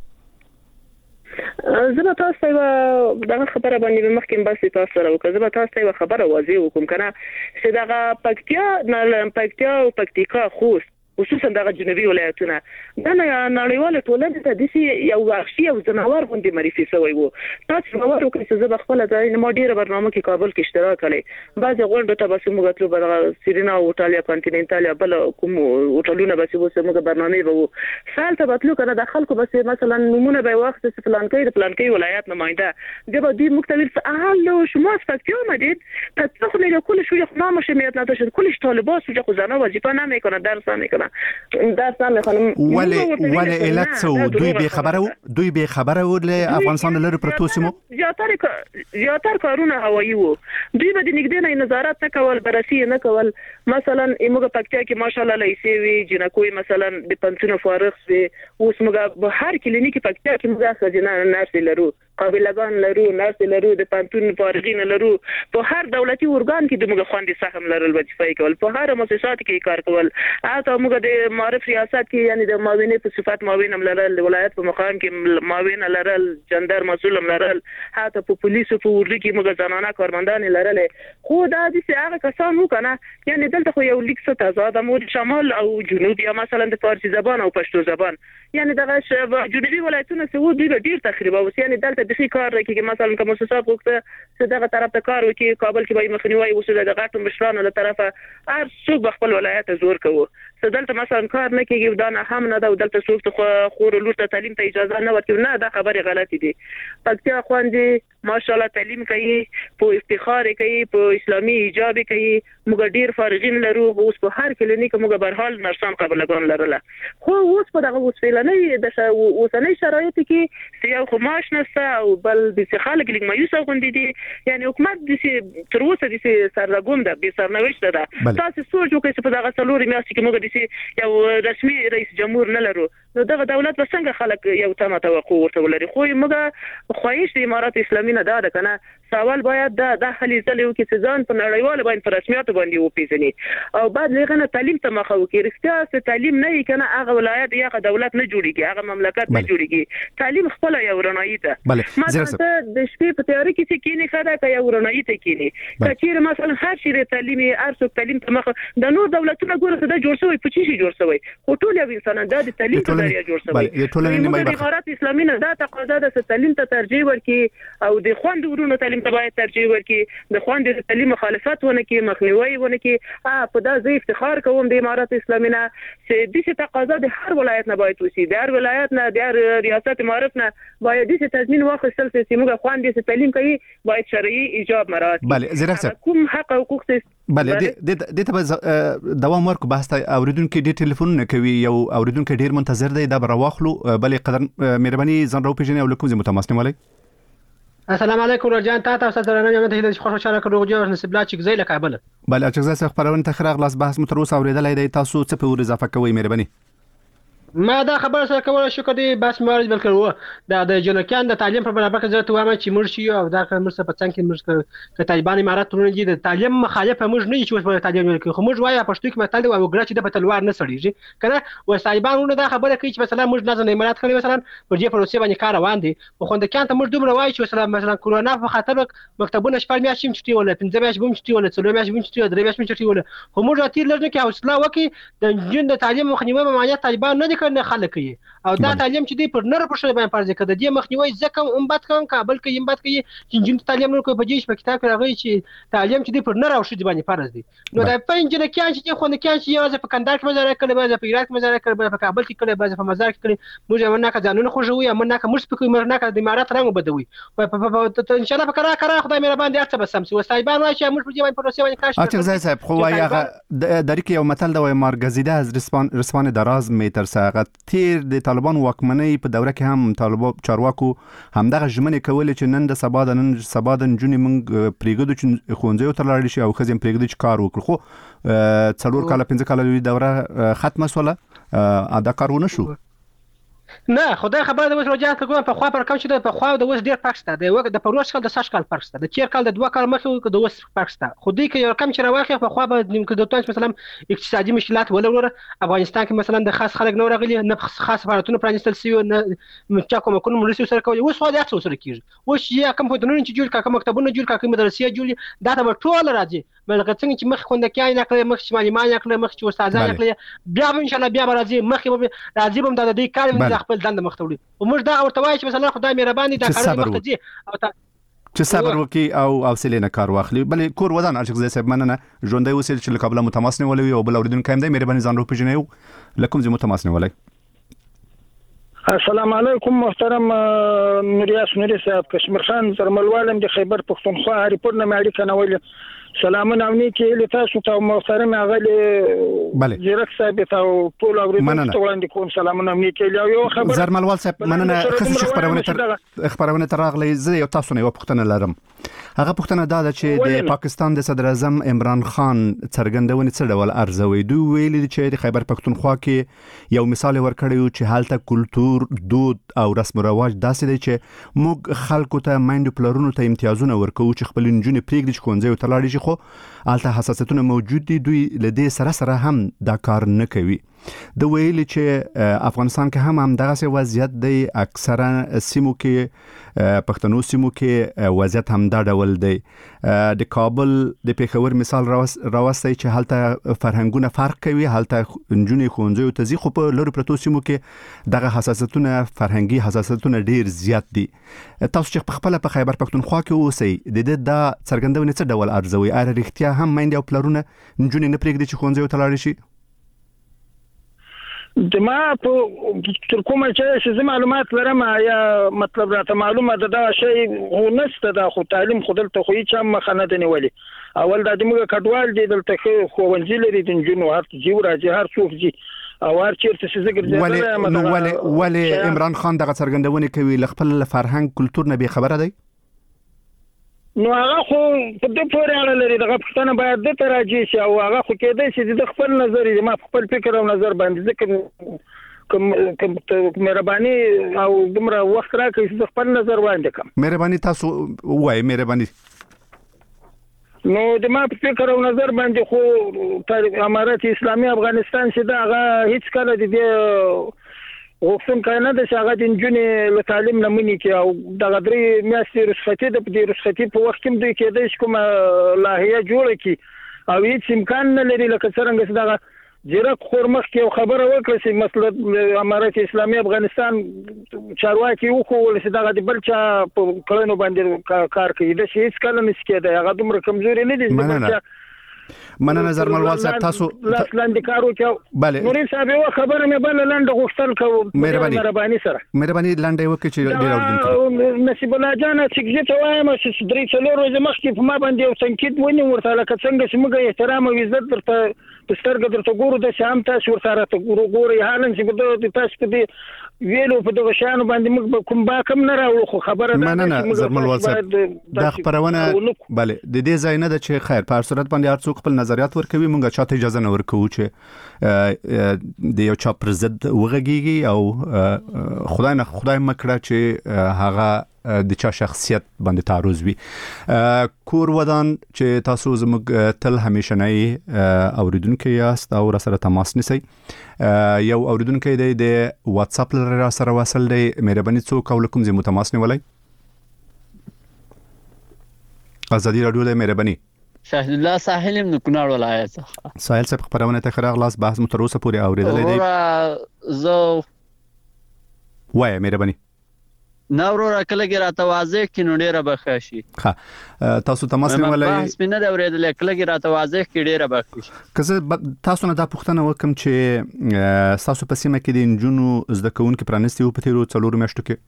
زه به تاسو ته دغه خبره باندې مخکې بس تاسو سره وکړم زه به تاسو ته خبره واضح وکم کنه چې دغه پکتیا نه پکتیا او پکتیکا خوست خصوصا دغه جنوبي ولایتونه دا نه نړیواله ټولنه ته د سي یو وحشي او زناور غوندي معرفي شوی وو تاسو باور وکړئ چې زه خپل د ما ډیره برنامه کې کابل کې اشتراک کړی بعض غونډه ته بس موږ تلو بل سیرینا او ایتالیا کانټیننټال بل کوم هوټلونه بس موږ برنامه وو سالته بتلو کنه د خلکو بس مثلا نمونه به وخت چې فلان کې فلان کې ولایت نماینده د دې مختلف اهل شما فاکتور مدید تطبیق نه کل شو خنا مشه میاد نداشت کلش طالبات سوجا خزانه وظیفه نمیکنه درس نمیکنه درس نمیخوام ولی ولی علت سو دوی به خبره دوی به خبره و له افغانستان لري پروتوسمو زیاتره زیاتره کارونه هوایی وو دوی به د نګدې نه نظارت نه کول بررسي نه کول مثلا موږ پکتیا کې ماشاءالله لیسي وی جنکوي مثلا د پنځونو فارغ وي اوس موږ به هر کلینیک پکتیا کې موږ خزینه نرس لرو قابلګان لرو نرس لرو د پنځون فارغین لرو په هر دولتي ارګان کې د موږ خوندې سهم لرل وظیفه کول په هر مؤسسات کې کار کول اته موږ د معرف ریاست کې یعنی د معاونې په صفات معاون لرل ولایت په مقام کې معاون لرل جندر مسؤل لرل حتی په پولیسو په ورډ کې موږ ځانانه کارمندان لرل خو دا د هغه کسان وو کنه یعنی دلته خو یو لیک څه تضاد مو شمال او جنوب یا مثلا د فارسی زبان او پښتو زبان یعنی دغه جنوبي ولایتونه څه وو ډیر تخریب او یعنی دلته د کار کوي مثلا کوم مؤسسات وکړه چې دغه طرف ته کار وکړي کابل کې به مخنیوي وسوله د غټو مشرانو له طرفه هر څوک خپل ولایت زور کوي چې دلته مثلا کار نه کوي دا نه هم نه دا دلته څوک ته خور لور ته تعلیم ته اجازه نه ورکوي نه دا خبره غلطه دي پکتیا خوندې ماشاءالله تعلیم کوي په افتخار کوي په اسلامي ایجاب کوي موږ ډیر فارغین لرو اوس په هر کلینیک موږ برحال نرسان قابلګان لرل خو اوس په دغه وسیلنې د اوسنۍ شرایط کې یو خماش نشته او بل د خلک لیک مایوسه غونډې دي یعنی حکومت د تر اوسه د سرلګون ده به سرنوشت ده تاسو سوچ وکړئ چې په دغه څلوري میاشتې کې موږ د یو رسمي رئیس جمهور نه لرو نو دغه دولت به څنګه خلک یو تمه توقع ورته ولري خو موږ خواهش د امارات اسلامي نه ده کنه سوال باید د داخلي ځلو کې ځان په نړیواله باندې په رسمیت باندې وپیژني او بعد لغنه تعلیم ته مخه وکړي رښتیا چې تعلیم نه کنه هغه ولایت یا دولت نه جوړیږي هغه مملکت نه جوړیږي تعلیم خپل یو رڼایي ده مثلا د شپې په تیاری کې چې کینی خدا کا یو رڼایي ته کینی کچیر مثلا هر شي تعلیمي ارسو تعلیم ته مخه د نور دولتونو ګوره د جوړ شوی په چی شي جوړ شوی خو ټول یو انسان د تعلیم ته لري جوړ شوی د امارات اسلامي نه دا تقاضا ده چې تعلیم ته ترجیح ورکړي او د خوند ورونو تعلیم ته باید ترجیح ورکړي د خوند د تعلیم مخالفت ونه کې مخنیوي ونه کې ا په دا زی افتخار کوم د امارات اسلامي نه چې د څه تقاضا د هر ولایت نه باید وسی د هر ولایت نه د هر ریاست معرف نه باید د تضمین واخیستل چې موږ خوند د تعلیم کوي باید شرعي ایجاب مراعات بله زیرک صاحب کوم حق او حقوق بله د د ته دوام ورکو بحث اوریدونکو د ټلیفون کوي یو اوریدونکو ډیر منتظر دی دا براواخلو بلې قدر مهرباني ځان راو پیژنې او لکم زه متماسنم علی السلام علیکم رجان تا تاسو سره نه یم ته خوشو شارک روغجو نسبلا چې زیله کابل بله چې زه خبرونه تخراغ لاس بحث متروس اوریدلای دی تاسو څه په ور اضافه کوي مهرباني ما دا خبره سره کوله شو کدي بس مارج بلکې و دا د جنکان د تعلیم په برابر کې زه وایم چې مرشي او دا مرسته په څنګه کې مرسته ک طالبان امارات ترونه دي د تعلیم مخالفه موږ نه چې په تعلیم کې خو موږ وایو پښتو کې متل او ګرچې د پتلوار نه سړيږي کنه و طالبانونه دا خبره کوي چې مثلا موږ نه امارات خلک مثلا پر دې پروسه باندې کار روان دي خو د کانت موږ دومره وایو چې مثلا مثلا کورونا په خاطر مکتبونه شپږ میاشتې چټي ولا پنځه میاشتې چټي ولا څلور میاشتې چټي درې میاشتې چټي ولا خو موږ اتیر لږ کې حوصله وکي د جن د تعلیم مخنیوي ممانعت طالبان نه ځکه نه خلک کوي او دا تعلیم چې دی پر نر په شوی باندې فرض کړه د مخنیوي ځکه هم بد کان کابل کې هم بد کوي چې جن تعلیم نور کوي په جیش په کتاب کې راغلی چې تعلیم چې دی پر نر او شې باندې فرض دی نو دا پنځه نه کېان چې خو نه کېان چې یوازې په کندهار کې مزار کړي بعضې په هرات کې مزار کړي په کابل کې کړي بعضې په مزار کې کړي موږ هم نه کا ځانونه خوښوي هم نه کا مرس په کوي مرنه کا د امارات رنګ بدوي په ان شاء الله په کرا کرا خدای مهربان دي ارڅ بسم سو صاحبان وایي چې موږ په دې باندې پروسه باندې کاش اچھا زای صاحب خو وایي هغه د ریک یو متل د وای مارګزیده از رسپان رسپان دراز میتر ساغه تیر د طالبان واکمنۍ په دوره کې هم طالبان چارواکو همدغه ژمنې کولې چې نن د سبا د نن سبا د جنونی موږ پریګدو چې خونځو ته لاړ شي او خزم پریګدو چې کار وکړو خو څلور کاله پنځه کاله دوره ختمه سوله ادا کارونه شو نه خدای خبر د وسو جات کوم په خوا پر کوم چې په خوا د وس ډیر فرق شته د وګ د پروش کال د ساش کال فرق شته د چیر کال د دوه کال مخه د وس فرق شته خو دې کې یو کم چې راوخه په خوا به نیمکه د توانس مثلا اقتصادي مشکلات ولور افغانستان کې مثلا د خاص خلک نو راغلي نه خاص سفارتونه پرانستل سی نه چا کوم کوم مرسي سره کوي وس خو د اکثر سره کیږي وس یا کوم په دنونو چې جوړ کا کوم مکتبونه جوړ کا کوم مدرسې جوړ دا ته ټول راځي بلکې څنګه چې مخ خوند کې نه کړی مخ شمالي ما نه کړی مخ چې استادان کړی بیا ان شاء الله بیا راځي مخ راځي بم د دې کار من خپل دند مختوړي ومش دا ورته وایي چې مثلا خدای مهرباني دا کار مخته دي او چې صبر وکي او حوصله نه کار واخلي بلې کور ودان ارشق زې صاحب مننه ژوندۍ وسیل چې لقبله متماسنه ولوي او بل اوریدونکو هم د مهرباني ځان رو پېژنې لکم زې متماسنه ولای السلام علیکم محترم نوریاس نوری صاحب کشمیر خان زرملوالم د خیبر پختونخوا ریپورت نه مالک نه ویل سلامونه امني کې لتاسو ته محترم اغلی زیرک صاحب ته ټول اوریدونکو وړاندې کوم سلامونه امني کې یو خبر زرملوال صاحب مننه خصوصي خبرونه تر خبرونه تر راغلي زه یو تاسو نه یو پښتنه لرم هغه پښتنه دا ده چې د پاکستان د صدر اعظم عمران خان څرګندونې څه ډول ارزوي دوی ویلي چې د خیبر پختونخوا کې یو مثال ورکړی چې حالت کلچر دود او رسم او رواج داسې دی چې موږ خلکو ته مایند پلرونو ته امتیازونه ورکوو چې خپل نجونې پریږدي چې ښوونځي ته لاړ شي خو الته حساسیتونه موجود دي دوی لدې سره سره هم دا کار نه کوي د ویلي چې افغانستان کې هم هم دغه وضعیت دی اکثرا سیمو کې پښتنو سیمو کې وضعیت هم دا ډول دی د کابل د پیښور مثال راوستي چې هلته فرهنګونه فرق کوي هلته نجونې ښوونځي ته ځي خو په لوري پرتو سیمو کې دغه حساسیتونه فرهنګي حساسیتونه ډیر زیات دي تاسو چې په خپل په خیبر پښتونخوا کې اوسئ د دې د څرګندونې څه ډول ارزوي اره رښتیا هم مایند او پلرونه نجونې نه پرېږدي چې ښوونځي ته لاړ شي د ما په تر کومه چې زه معلومات لرم یا مطلب راته معلومه ده دا شی هو نشته دا خو تعلیم خودل ته خو هیڅ هم خنه نه ولي اول د دموږ کډوال دي دلته خو ونځي لري د جنو هر جیو راځي هر څوک جی او هر چیرته چې زګر ځای ولی ولی ولی عمران خان دغه څرګندونه کوي خپل فرهنګ کلچر نه به خبره دی نو هغه خو په دې پورې اړه لري دغه پښتنه باید د تراجي شي او هغه خو کېدای شي د خپل نظر دی ما خپل فکر او نظر باندې ځکه کوم کوم مهرباني او دومره وخت راکړي چې خپل نظر وړاندې کوم مهرباني تاسو وای مهرباني نو د ما فکر او نظر باندې خو امارات اسلامي افغانستان چې دا هغه هیڅ کله د غوښتن کنه د شاغت انجونې له تعلیم نه مني کې او د غدري میاشتې رخصتي د دې رخصتي په وخت کې دوی کېدای شي کوم لاهیه جوړه کی او هیڅ امکان نه لري لکه څنګه چې دا جرق خورمخ کې خبره وکړه چې مسله امارات اسلامي افغانستان چارواکي وکړو چې دا د بل چا په کلونو باندې کار کوي د هیڅ کله نشي کېدای هغه دومره کمزوري نه دي چې مننه زرملوال صاحب تاسو لاس لاندې کار وکړو نوري صاحب یو خبره مې بل لاندې غوښتل کوم مهرباني سره مهرباني لاندې وکړي چې ډیر اوردونکو نصیب الله جان چې څه وایم چې درې څلور ورځې مخکې په ما باندې یو تنقید ونی ورته لکه څنګه چې موږ احترام او عزت درته سترګې درته ګورو د شام تاسو ورته ته ګورو ګوري حالن چې د تاسو په دې ویلو په دغه شان باندې موږ کوم با کم نه راو خو خبره ده مننه زرملوال صاحب د خبرونه bale د دې ځای نه د چې خیر په صورت باندې هر څوک خپل نظریات ورکوي مونږه چاته اجازه نه ورکوو چې د یو چا پر ضد وغږیږي او خدای نه خدای مکړه چې هغه د چا شخصیت باندې تعرض وي کور ودان چې تاسو زموږ تل همیشنۍ اوریدونکو یاست او را سره تماس نیسئ یو اوریدونکو دی د واتس اپ لپاره سره وصل دی مهرباني څوک او کوم ځای تماس نیولای ازادي رادیو د مهرباني شاهد الله ساحل هم د کونړ ولایت څخه. ساحل صاحب خبرونه ته خراغلاس بحث مو تر اوسه پورې اوریدلې دی؟ ورا زه وای مهرباني نو ورو کله کې راته واضح کې نو ډیره بخښه شي. ها تاسو تماس نیولای بحث مې نه دا ورېدل کله کې راته واضح کې ډیره بخښه شي. که تاسو نه دا پوښتنه وکم چې تاسو په سیمه کې د انجونو زده کوونکو پرانستي او په تیرو څلورو میاشتو کې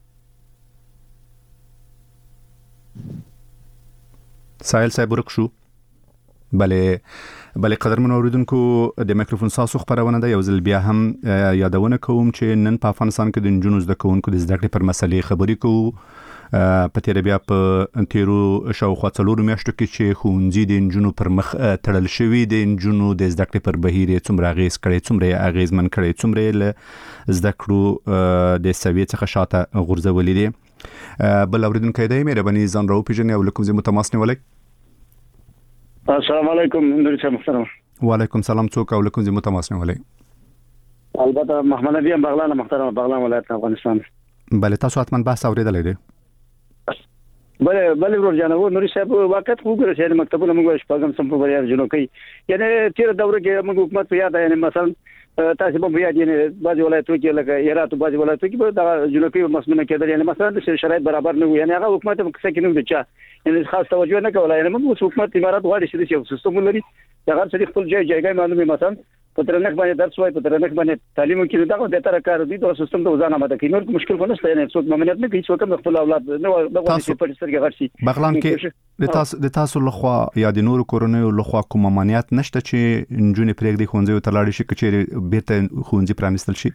ساحل صاحب ورک شو. بله بله قدرمن اوریدونکو د میکروفون ساسو خبرونه ده. یو ځل بیا هم یادونه کوم چې نن په افغانستان کې د انجونو زده کوونکو د زده کړې پر مسلې خبرې کوو. په تیر بیا په تیرو شاوخوا څلورو میاشتو کې چې ښوونځي د انجونو پر مخ تړل شوي د انجونو د زده کړې پر بهیر څومره اغیز کړی څومره اغیزمن کړی څومره له زده کړو د سویې څخه شاته غورځولې دي. بل اوریدونکو دی مهرباني ځان راوپېژنئ او له کوم ځای مو تماس نیولی؟ السلام علیکم نوري صاحب محترم. وعلیکم سلام. څوک او له کوم ځای مو تماس نیولی؟ البته محمد نبی بغلان محترم بغلان ولایت افغانستان. بله تاسو حتما بحث اوریدلی دی؟ بله بله ورور جانو نوري صاحب واقعیت خو ګره چې مکتبونه موږ شپږم صنف په بریار جنو کوي یعنی تیر دوره کې موږ حکومت په یاد یعنی مثلا تاسو په یاد یعنی بعض ولایتو کې لکه هرات بعض ولایتو کې د جنو کې مسمنه کېدل یعنی مثلا د شرایط برابر نه وي یعنی هغه حکومت هم څه کې نه وچا یعنی خاص توجه نه کوله یعنی موږ حکومت امارات غواړي چې یو سیستم ولري هغه څه خپل ځای ځای معلومه مثلا په ترنګ باندې درس وای په ترنګ باندې تعلیم کې دا د تر کار دي د سیستم د ځان آماده کینور مشکل خو نشته یعنی څوک ممنوعیت نه کوي څوک خپل اولاد نه دغه چې په سترګې غرسي. بغلان کې د تاسو د تاسو لخوا یا د نورو کورونو لخوا کوم ممنوعیت نشته چې انجونې پرېږدي ښوونځي ته لاړ شي چې بیرته ښوونځي پرانیستل شي؟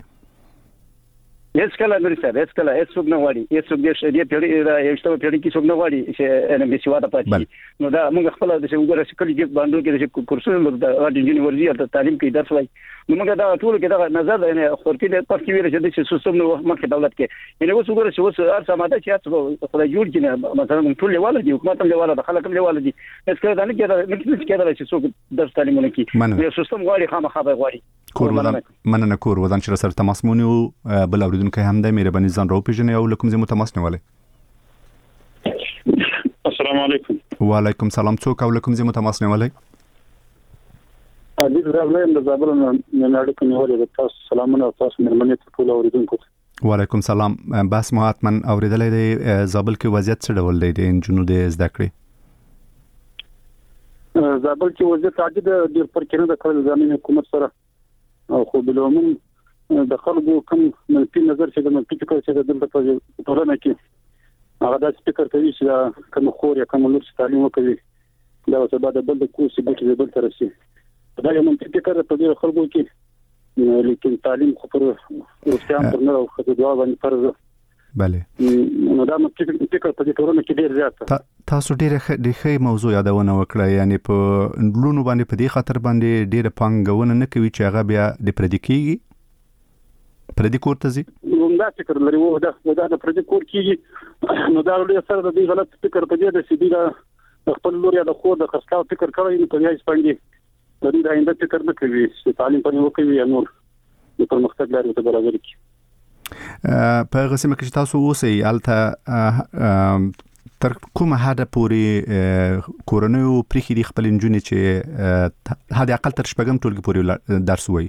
هیڅ کله نوري صاحب هیڅ کله هیڅ څوک نه غواړي هیڅ څوک دې پیړۍ یوشتمه پیړۍ کې څوک نه غواړي چې ان بي سي واده پاتې نو دا موږ خپل د څنګه وګورئ چې کلی کې باندې کې د کورسونو د انجینری ورزي او تعلیم کې درس وای نو موږ دا ټول کې دا نظر د خورتي د پخې ویل چې د سیستم نو مخکې دولت کې یعنی اوس وګورئ چې اوس هر سماده چې تاسو خپل جوړ کړي مثلا ټول لیواله دي حکومت هم لیواله د خلک هم لیواله دي هیڅ کله دا نه کېدل نه کېدل چې څوک درس تعلیمونه کوي یو سیستم غواړي خامخا به غواړي. کور ودان مننه کور ودان چې سره تماس مونږ بل اوریدونکو هم د مهرباني ځان راوپېژنئ او له کوم ځای مو تماس نیولی؟ السلام علیکم. وعلیکم سلام. څوک او له کوم ځای مو تماس نیولی؟ عزیز راغلی د زابل نه اړیکه نیولې ده. تاسو سلامونه تاسو مېرمنې ته ټول اوریدونکو ته. وعلیکم سلام. بس مو حتما اوریدلی دی. زابل کې وضعیت څه ډول دی د انجونو د زده کړې؟ زابل کې وضعیت عادي ده. ډېر فرق نه ده کړی ځاني حکومت سره او خو بلومن د خلکو کوم منفي نظر چې د منفي فکر چې د دلته په ټولنه کې هغه د فکر کوي چې کوم خور یا کوم لور تعلیم وکړي دا څه بعد بل د کوڅې بوټي بل تر شي دا یو منفي فکر په دې خلکو کې لیکن تعلیم خو پر روسیان پر نه او خو دوا باندې فرض. بله نو دا منفي فکر په دې ټولنه کې ډیر زیات تاسو ډیره ډیره موضوع یادونه وکړه یعنی په لونو باندې په دې خاطر باندې ډیره پانګونه نه کوي چې هغه بیا د پردي کېږي پردي کور ته ځي. نو دا فکر لري وو دا د پردي کور کېږي نو دا له سره د دې غلط فکر په دې د سیدی د خپل لور یا د خور د خرڅلاو فکر کوي نو په یې سپانګي د دې آینده فکر نه کوي چې تعلیم پنځه وکوي یا نور د پرمختګ لارې ته برابر کړي. په هغه سیمه کې چې تاسو اوسئ هلته تر کومه حده پورې کورنیو پرېښي دي خپل نجونې چې حد اقل تر شپږم ټولګي پورې درس ووایي؟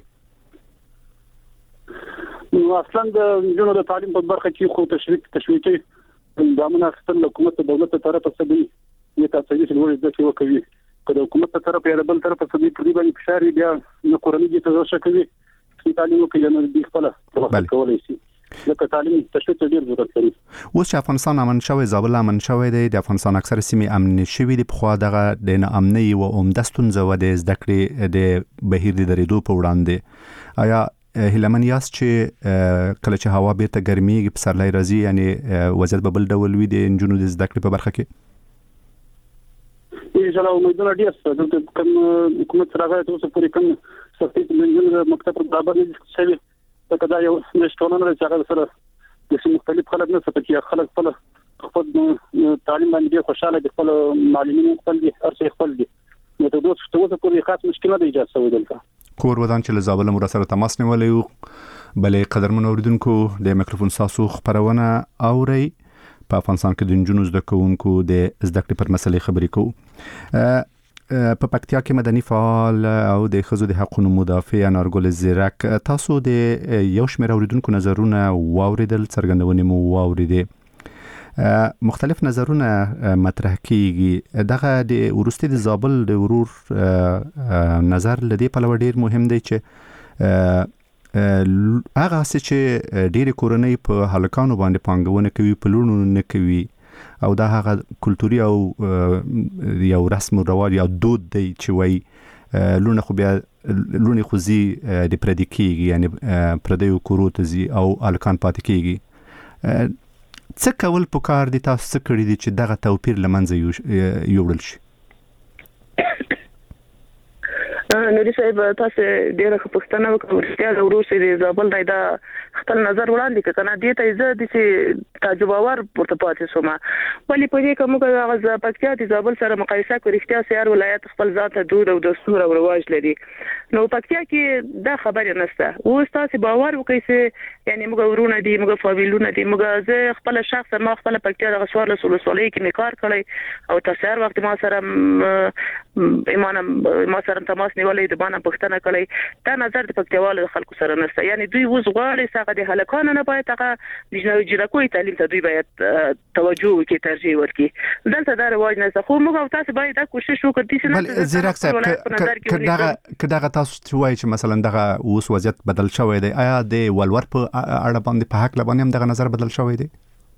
نو اصلا د نجونو د تعلیم په برخه کې خو تشویق تشویقي ګامونه اخیستل حکومت د دولت طرفه څخه دي یو تاسو چې لوړ زده کړې وکوي که د حکومت طرفه یا بل طرفه څخه په دې باندې فشار بیا نو کورنۍ دې ته ځکه کوي چې تعلیم وکړي نو دې خپل کولای شي لکه تعلیم تشویق ډیر ضرورت لري. اوس چې افغانستان امن شوی زابل امن شوی دی د افغانستان اکثر سیمې امن شوی دی په خو دغه د ناامنۍ او عمده ستونزه و د زده کړې د بهیر د درېدو په وړاندې آیا هیلمن یاست چې کله چې هوا بیرته ګرمیږي پسرلی راځي یعنی وضعیت به بل ډول وي د نجونو د زده کړې په برخه کې؟ ان شاء الله امیدونه ډیر څه دلته کوم حکومت راغلی تاسو پورې کوم سختي د نجونو مکتب برابر نه شوی دا دا یو نشټونه نه چې هغه سره د مختلف خلک نه څه کې خلک خپل خپل تعلیم باندې خوشاله دي خپل معلمین خپل دي هر څه خپل دي نو ته دوی څه څه کوي خاص مشکل نه ایجاد شوی دلته. کور ودان چې لزابل مر سره تماس نیولې یو بلې قدرمن اوریدونکو د میکروفون ساسو خبرونه اوري په افغانستان کې د نجونو زده کوونکو د زده کړې پر مسلې خبرې کوو. په پکتیا کې مدني فعال او د ښځو د حقوقو مدافع انارګل زیرک، تاسو د یو شمېر اوریدونکو نظرونه واوریدل، څرګندونې مو واوریدې، مختلف نظرونه مطرح کیږي. دغه د وروستي د زابل د ورور نظر لدی په لور ډیر مهم دی چې هغه څه چې ډېر کورنۍ په هلکانو باندې پانګونه کوي په لونو نه کوي، او دا هغه کلتوري او یو رسم او رواج یا دود دی چې وای لونه خو بیا لونه خو زی د پردي کیږي، یعنی پردیو کورو ته زی او هلکان پاتې کیږي. څه کول پکار دي، تاسو څه کړی دي چې دغه توپیر لمنځه یوړل شي؟ نوري صاحب تاسو ډیره پښتنه وکړه د وروسته د زابل دا خپل نظر وړاندې کړه. دې ته زه د چې تعجب اور پورته پاتې شوم، ولی په دې کومه غزا پکتیا د زابل سره مقایسه کوي، اختیار سیار ولایت خپل ذاته دود او دستور او رواج لري. نو پکتیا کې دا خبره نشته. اوس تاسو باور وکړئ چې یعنی موږ ورونه دي، موږ فامیلونه دي، موږ زه خپل شخص ما خپل پکتیا د غسوار رسول صلی کې میکار کړی او تاسو هر وخت ما سره ایمان ما سره تماس ولې د باندې پښتنه کړی. دا نظر د پکتیوالو خلکو سره نشته، یعنی دوی وز غواړي څنګه د هلکانو نه باید هغه د جنکوي تعلیم ته دوی باید توجه وکړي، ترجیح ورکړي. دلته دا رواج نشته، خو موږ تاسو باید دا کوشش وکړو چې بل زیرک صاحب کداغه کداغه تاسو توای چې مثلا دغه اوس وضعیت بدل شوی دی، آیا د ولور په اړه باندې په حق لبانې هم دغه نظر بدل شوی دی؟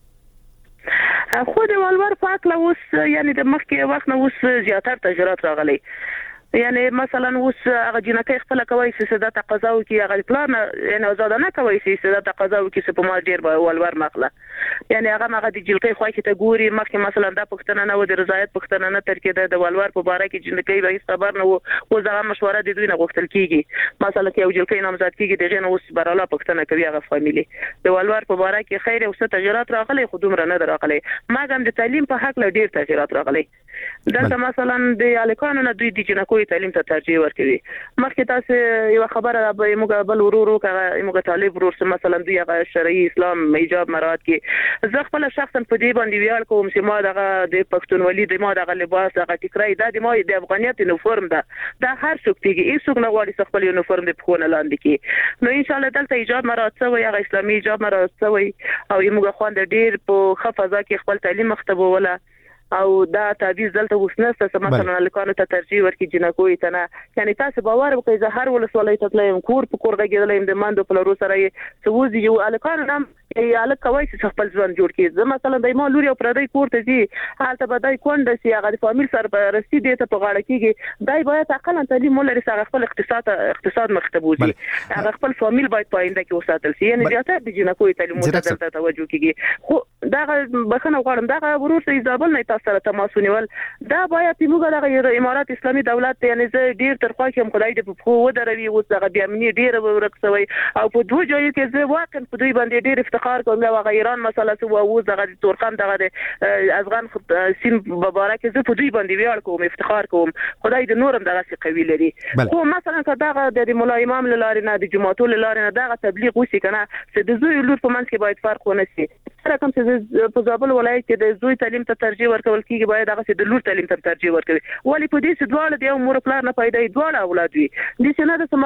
خو د ولور په حق له اوس یعنی د مخکې وخت نه اوس زیاتره تجربات راغلي، یعنی مثلا اوس هغه جنکه خپل کوي چې دا تقاضا وکي، هغه پلان یعنی آزادانه کوي چې دا تقاضا وکي چې په ما ډیر ولور مخله، یعنی هغه هغه د جلکې خو کې ته ګوري مخکې مثلا دا پښتنه نه و د رضایت پښتنه نه تر کې د ولور په باره کې جنکې به خبر نه وو، او زغه مشوره د دوی نه غوښتل کیږي. مثلا کې یو جلکې نامزد کیږي دغه نه اوس براله پښتنه کوي هغه فامیلی د ولور په باره کې خیر او ست تجربات راغلي، خو دومره نه راغلي. ماګم د تعلیم په حق له ډیر تجربات راغلي. دا مثلا د الکانو نه دوی د جنکوي تعلیم ته ترجیح ورکوي. مخکې تاسو یو خبره به موږ بل ورورو کړه، موږ طالب ورور سره مثلا دوی هغه شرعي اسلام ایجاب مراد کې زه خپل شخصا په دې باندې ویاړ کوم چې ما دغه د پښتونولي د ما دغه لباس دغه ټیکرای د ما د افغانیت یونیفورم ده، دا هر څوک پیږي، هیڅ څوک نه غواړي خپل یونیفورم د پخونه لاندې کې. نو ان شاء الله دلته ایجاب مراد شوی، هغه اسلامي ایجاب مراد شوی او موږ خوند ډیر په خفضه کې خپل تعلیم مختبوله او دا تعویض دلته وسنسته چې مثلا لکانو ته ترجیح ورکړي جنکوي ته نه. یعنی تاسو باور وکړئ زه هر ولسوالۍ ته تلم، کور په کور غږیدلم د ماندو په لورو سره یې سوزي یو الکانو نام یا الک کوي چې خپل ځوان جوړ کړي. زه مثلا د ما لوري او پردی کور ته ځي حالت به دای کوند سي هغه د فامیل سره په رسي دی ته په غاړه کېږي، دای باید عقل تعلیم ولري، هغه خپل اقتصاد اقتصاد مختبوزي، هغه خپل فامیل باید پاینده کې وساتل شي. یعنی زیاته د جنکوي تعلیم ته توجه کیږي. خو دا بخنه غواړم دا ورور سي زابل نه تاسو سره تماس ونیول، دا باید په موږ دغه امارات اسلامي دولت یعنی زه ډیر تر خوا کې خدای دې په خو ودروي اوس دغه بیا منی ډیر ورکسوي او په دوه ځایو کې زه واقعا په دوی باندې ډیر افتخار کوم. دا ایران مسله سو او دغه تورخم دغه افغان سیم مبارک زه په دوی باندې ویاړ کوم، افتخار کوم، خدای دې نورم دغه څه قوي لري. خو مثلا دغه د مولا امام لاره نه د جمعتو لاره نه دغه تبلیغ وسی کنه چې د زوی لور په منځ کې باید فرق ونه شي. رقم چې په زابل ولایت کې د زوی تعلیم ته ترجیح ورکول کیږي باید هغه چې د لور تعلیم ته ترجیح ورکوي، ولی په دې چې دواړه د یو مور پلار نه پیدا دواړه اولاد وي. د څه نه د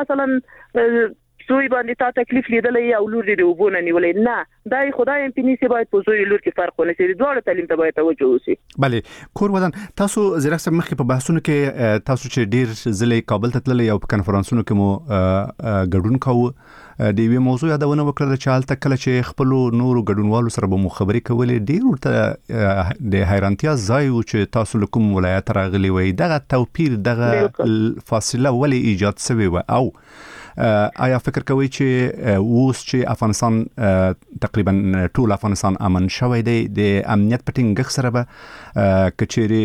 مثلا زوی باندې تا تکلیف لیدلې او لور دې وبونه نیولې نه، دای خدای هم پینې باید په زوی لور کې فرق ونه شي، دواړه تعلیم ته باید توجه وشي. بله کور ودان تاسو زیرک سم مخکې په بحثونو کې تاسو چې ډیر ځلې کابل ته تللی او په کنفرانسونو کې مو ګډون کاوه، د یوې موضوع یادونه وکړه چې حالت کله چې خپل نورو ګډونوالو سره به مو خبرې کولې ډیر ورته د حیرانتیا ځای و چې تاسو له کوم ولایت راغلي وای، دغه توپیر دغه فاصله ولې ایجاد شوی و؟ او آیا فکر کوي چې اوس چې افغانستان تقریبا ټول افغانستان امن شوی دی د امنیت په ټینګښت سره به کچېری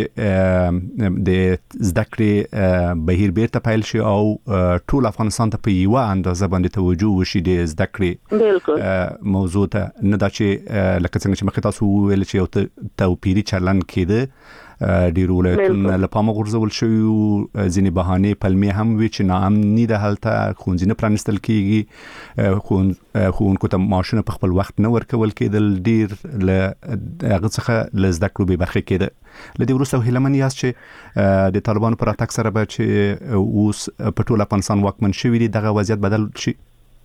د زده کړې بهیر بیرته پیل شي او ټول افغانستان ته په یوه اندازه باندې توجه وشي د زده کړې موضوع ته، نه دا چې لکه څنګه چې مخکې تاسو وویل چې یو توپیري چلن کېده ډیر ولایتونه له پامه غورځول شوي او ځینې بهانې پلمې هم وي چې ناامني ده هلته ښوونځي نه پرانیستل کېږي ښوونکو ته معاشونه په خپل وخت نه ورکول کېدل ډیر له هغه څخه له زده کړو بې برخې کېده له دې وروسته هیلهمن یاست چې د طالبانو په راتګ سره به چې اوس په ټول افغانستان واکمن شوي دي دغه وضعیت بدل شي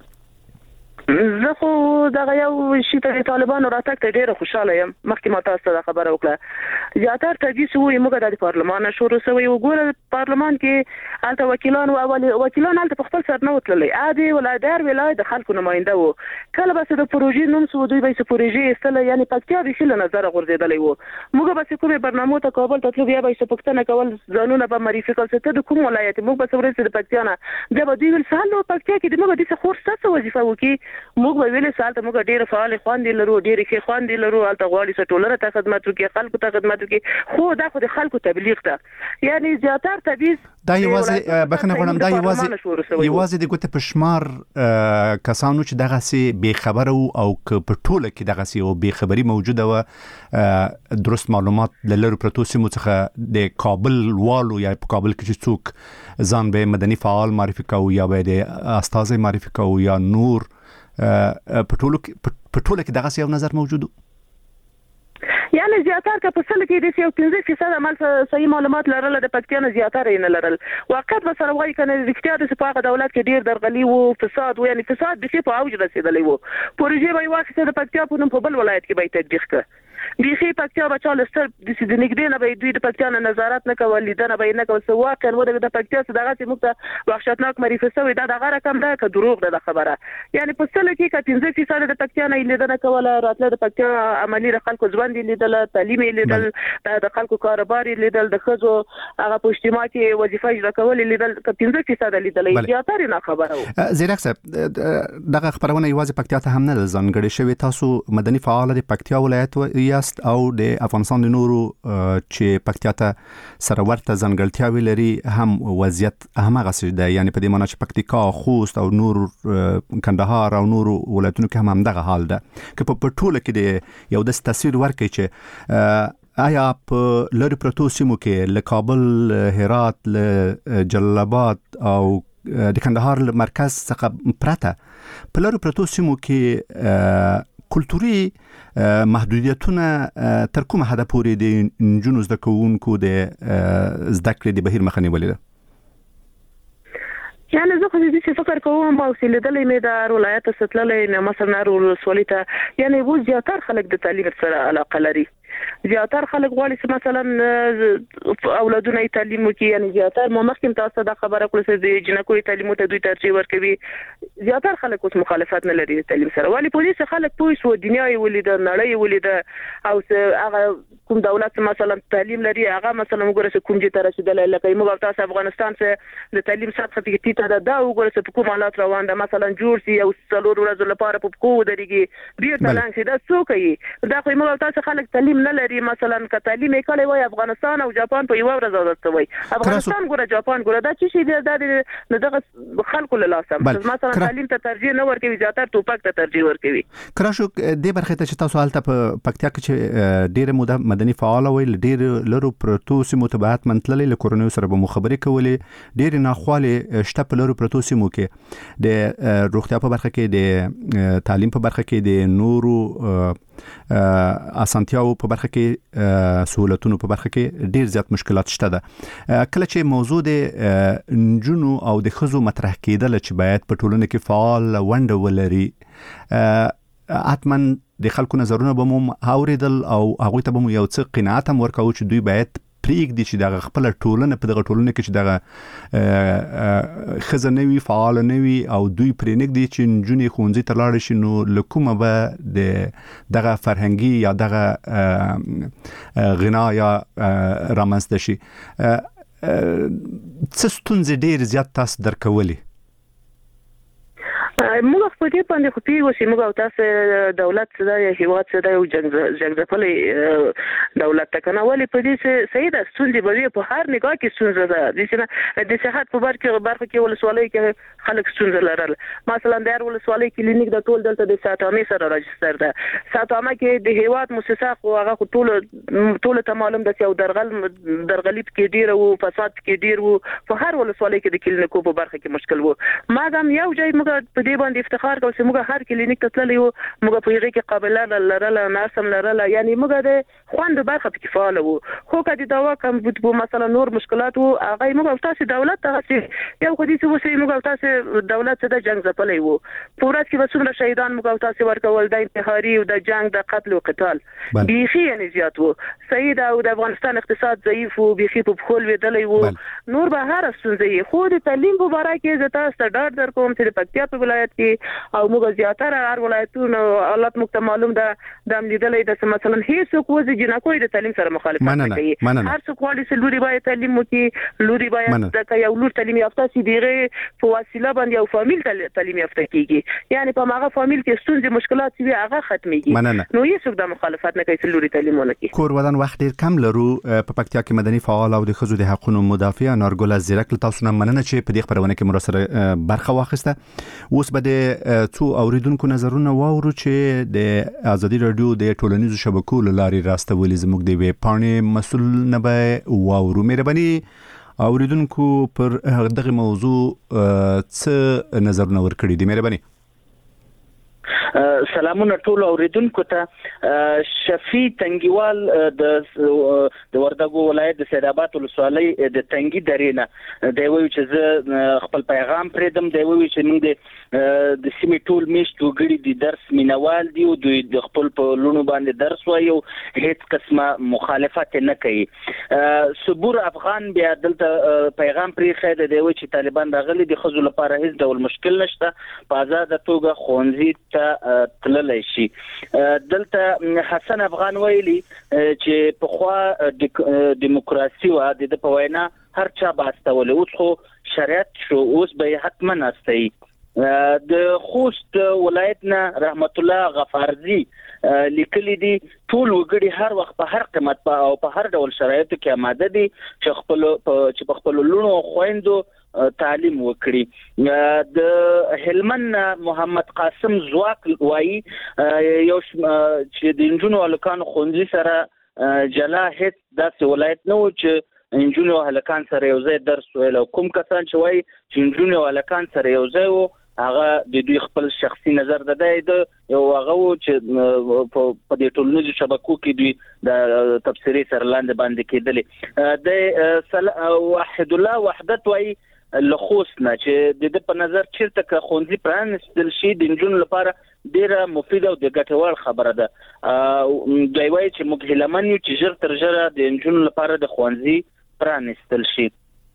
زه خو دغه یو شي ته طالبانو راتګ ته ډیره خوشاله یم مخکې ما تاسو ته خبره وکړه زیاتره تدریس وي موږ د پارلمان شروع شوی وګوره پارلمان کې الته وکیلان او وکیلان الته په خپل سر نه وتللی عادي ولادار ولای د خلکو نماینده وو کله به د پروژې نوم سو دوی به پروژې استل یعنی پکتیا به خل نظر غورځیدلی وو موږ به کومه برنامه ته کابل ته تلو بیا به پښتنه کول ځانونه به معرفي کول څه د کوم ولایت موږ به څورې د پکتیا نه بیا به دوی ول سالو پکتیا کې د موږ د څه خور څه وظیفه وکي موږ به ویل سالته موږ ډیر فعال خواندې لرو ډیر کې خواندې لرو الته غواړي ټولنه ته خدمت وکړي خلکو ته خدمت وکړي خو دا خو د خلکو تبلیغ ته یعنی زیاتره تدریس دا یوازې بخنه غواړم دا یوازې یوازې د ګوت په شمار کسانو چې دغه سي بې خبره او په ټوله کې دغه سي او بې خبري موجوده و درست معلومات لرو پروتو سیمو څخه د کابل والو یا په کابل کې چې څوک ځان به مدني فعال معرفي کوي یا به د استاد معرفي کوي یا نور په ټولو په ټوله کې دغه یو نظر موجود یعنی زیاتره که په سل کې د یو پنځه فیصد عمل صحیح معلومات لرل د پکتیا نه زیاتره نه لرل واقعیت به سره وایي کنه د اختیار د سپاغه دولت کې ډیر درغلي وو فساد وو یعنی فساد د په اوج رسیدلی وو پروژې به واخیسته د پکتیا په نوم په بل ولایت کې به تطبیق کړ بیخي پکتیا بچا لستر د سید نګدې نه به دوی د پکتیا نه نظارت نه کول لیدنه به نه کول سوا کړو د پکتیا څخه دغه چې موږ وحشتناک معرفي شوی دا دغه رقم ده که دروغ ده خبره یعنی په سل کې که پنځه فیصد د پکتیا نه لیدنه کوله راتله د پکتیا عملی د خلکو ژوند لیدل تعلیم لیدل د خلکو کاروبار لیدل د خزو هغه په اجتماع کې وظیفه اجرا کول لیدل که پنځه فیصد لیدل زیاتره نه خبره و زیرک صاحب دغه خبرونه یوازې پکتیا ته هم نه ځانګړي شوی تاسو مدني فعال د پکتیا ولایت یاست او د افغانستان د نورو چې پکتیا ته سره ورته ځانګړتیاوې لري هم وضعیت همغه ده یعنی په دې معنی چې پکتیکا خوست او نور کندهار او نور ولایتونو کې هم همدغه حال ده که په ټوله کې د یو د تصویر ورکړي چې آیا په لری پروتو سیمو کې له کابل هرات له جلال آباد او د کندهار مرکز څخه پرته په لری پروتو سیمو کې کلتوري محدودیتونه تر کومه حد پورې د نجونو زده کوونکو د زده کړې د بهیر مخه نیولې ده یعنی زه خو دې څه فکر کوم او سلیدلې مې د ولایت ستللې نه مثلا رسولته یعنی وو زیاتره خلک د تعلیم سره علاقه لري زیاتره خلک غواړي چې مثلا اولادونه تعلیم وکړي یعنی زیاتره ما مخکې تاسو دا خبره کړې چې د جنکو تعلیم ته دوی ترجیح ورکوي زیاتره خلک اوس مخالفت نه لري تعلیم سره ولی پولیس خلک پوه شو دنیا یې ولید نړۍ ولید او هغه کوم دولت مثلا تعلیم لري هغه مثلا وګوره کوم چې تر رسیدل لکه موږ تاسو افغانستان څخه د تعلیم سطح ته ټیټه ده وګوره چې کوم حالات روان ده مثلا جوړ سي او څلور ورځې لپاره په کوو درېږي ډیر تلان شي دا څوک یې دا خو موږ تاسو خلک تعلیم نه لري مثلا که تعلیم کړي وای افغانستان او جاپان په یو ورځ راځي وای افغانستان ګوره جاپان ګوره دا چې شي د دغه خلکو له لاسه مثلا تعلیم ته ترجیح نه ورکوي زیاتره ټوپک ته ترجیح ورکوي کراشو د برخه ته چې تاسو حالت په پکتیا کې چې ډیره موده مدني فعال وي ډیر لرو پروتو سیمو تبعات منتللې له کورونو سره به مخابره کولې ډیر ناخواله شته په لرو پروتو سیمو کې د روغتیا په برخه کې د تعلیم په برخه کې د نورو اسانتیاو په برخه کې سہولتونو په برخه کې ډیر زیات مشکلات شته ده کله چې موضوع د نجونو او د خزو مطرح کېدل چې باید په ټولنه کې فعال ونډه ولري اتمن د خلکو نظرونه به مو اوریدل او هغه ته به مو یو څه قناعت هم ورکاو چې دوی باید پریږدي چې دغه خپل ټولنه په دغه ټولنه کې چې دغه خزنوي فعال نوي او دوی پرېنګدي چې نجونې ښوونځي ته لاړ شي نو لکومه به د دغه فرهنګي یا دغه غنا یا رامنځته شي څه ستونزې ډېر زیات تاسو درکولې موږ په دې باندې خو پیغو چې موږ تاسو دولت څخه یا هیواد څخه یو جنگ جنگځپلې دولت تکنه ولی په دې چې سید ستوندې به په هر نگاه کې ستونزه ده د چې د صحت په برخه کې برخه کې ولسوالۍ کې خلک ستونزه لرل مثلا د هر ولسوالۍ کلینیک د ټول دلته د ساتامي سره راجستر ده ساتامه کې د هیواد مؤسسه خو هغه ټول ټول ته معلوم ده چې یو درغل درغلیب کې ډیر او فساد کې ډیر وو په هر ولسوالۍ کې د کلینیکو په برخه کې مشکل وو ما هم یو ځای موږ په دې باندې افتخار کوو چې موږ هر کلینیک ته تللی وو موږ په هغه کې قابلیت لرله ناسم لرله یعنی موږ د خوند برخه کې فعال وو خو کدي دوا کوم په مثلا نور مشکلات وو هغه موږ تاسو دولت ته چې یو خو دې څه وسې موږ تاسو دولت ته د جنگ ځپلې وو په ورځ کې وسومره شهیدان موږ تاسو ورکول د انتحاري او د جنگ د قتل او قتال بيخي یعنی زیات وو سید او د افغانستان اقتصاد ضعیف وو بيخي په خپل ویدلې وو نور به هر ستونزې خو د تعلیم په اړه کې زه تاسو ته ډاډ درکوم چې د پکتیا په ولایت کې او موږ زیاتره هر ولایتونو حالت مخته معلوم ده د لیدلې د مثلا هیڅ څوک د جنکوې د تعلیم سره مخالفت نه کوي هر څوک والی چې لوري باید تعلیم وکړي لوري باید د یو لور تعلیم یافته سي دیغه په وسیله باندې یو فامیل تعلیم یافته کیږي یعنی په هغه فامیل کې ستونزې مشکلات وي هغه ختميږي نو هیڅ څوک د مخالفت نه کوي چې لوري تعلیم ولکړي کور ودان وخت ډیر کم لرو په پکتیا کې مدني فعال او د خزو د حقوقو مدافع نارګل زیرک له تاسو نه مننه چې په دې خبرونه کې مرسته برخه واخیسته اوس به د څو اوریدونکو نظرونه واورو چې د ازادي رادیو د ټولنیزو شبکو لاري راستولې زموږ د وی پاڼې مسول نه به واورو مهرباني اوریدونکو پر دغه موضوع څه نظرونه ورکړي دي مهرباني سلامونه ټول اوریدونکو ته شفیع تنګیوال د د وردګو ولایت د سیدآباد ولسوالۍ د تنګي درینه دی وی چې زه خپل پیغام پرېدم دی وی چې موږ د د سیمې ټول میشتو غړي د درس مینوال دی او د خپل په لونو باندې درس وایو هیڅ قسمه مخالفت نه کوي صبور افغان بیا دلته پیغام پرې خېده دی وی چې طالبان راغلي د خزو لپاره هیڅ ډول مشکل نشته په آزاد توګه خونځي تللی شي دلته حسن افغان ویلي چې په خوا دیموکراسي و د په وینا هر چا باستول اوس خو شریعت شو اوس به حتما نستي د خوست ولایت نه رحمت الله غفارزي لیکلي دي ټول وګړي هر وخت په هر قیمت او په هر ډول شرایطو کې آماده دي چې خپل چې په خپل لونو خويندو تعلیم وکړي د هلمند محمد قاسم زواک وایي یو چې د انجونو الکان خوندي سره جلا هیڅ داسې ولایت نه و چې انجونو الکان سره یو ځای درس ویل کوم کسان چې وایي چې انجونو الکان سره یو ځای وو هغه د دوی خپل شخصي نظر ده د یو هغه چې په دې ټولنیزو شبکو کې دوی د تفسیری سره لاندې باندې کېدلې د وحید الله وحدت وایي لخوسنا چې د په نظر چیرته که خوندې پرانستل شي د انجونو لپاره ډیره مفیده او د ګټور خبره ده دوی وایي چې موږ هیلمن یو چې ژر تر ژره د انجونو لپاره د خوندې پرانستل شي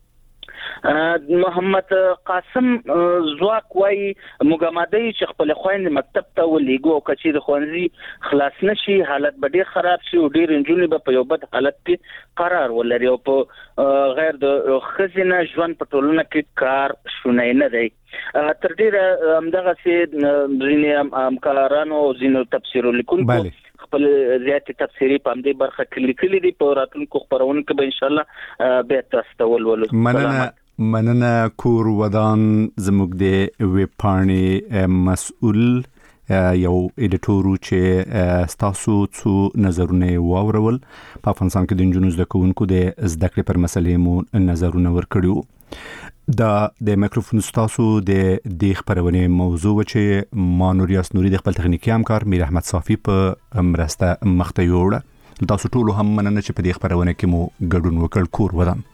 محمد قاسم زواک وای مګامدای چې خپل خويند مکتب ته ولېګو او کچې د خوندې خلاص نشي حالت به ډیر خراب شي او ډیر انجونې به په یو بد حالت کې قرار ولري او په غیر د خزینه ژوند په ټولنه کې کار شونه نه دی تر ډیره همدغه سي ځینې همکارانو او ځینو تفسیر لیکونکو خپل زیاتې تفسیری په دې برخه کې لیکلي دي په راتلونکو خبرونو کې به ان شاء الله به تاسو ته ولولو مننه مننه کور ودان زموږ د ویب پاڼې مسؤل یو ایډیټور چې تاسو څو نظرونه واورول په افغانستان کې د انجونو زده کوونکو د زده کړې پر مسلې مو نظرونه ورکړیو دا د میکروفون تاسو د د خبرونه موضوع چې مانوریاس نوري د خپل تخنیکی همکار میر احمد صافی په مرسته مخته یوړه تاسو ټول هم مننه چې په دې خبرونه کې مو ګډون وکړ کور ودان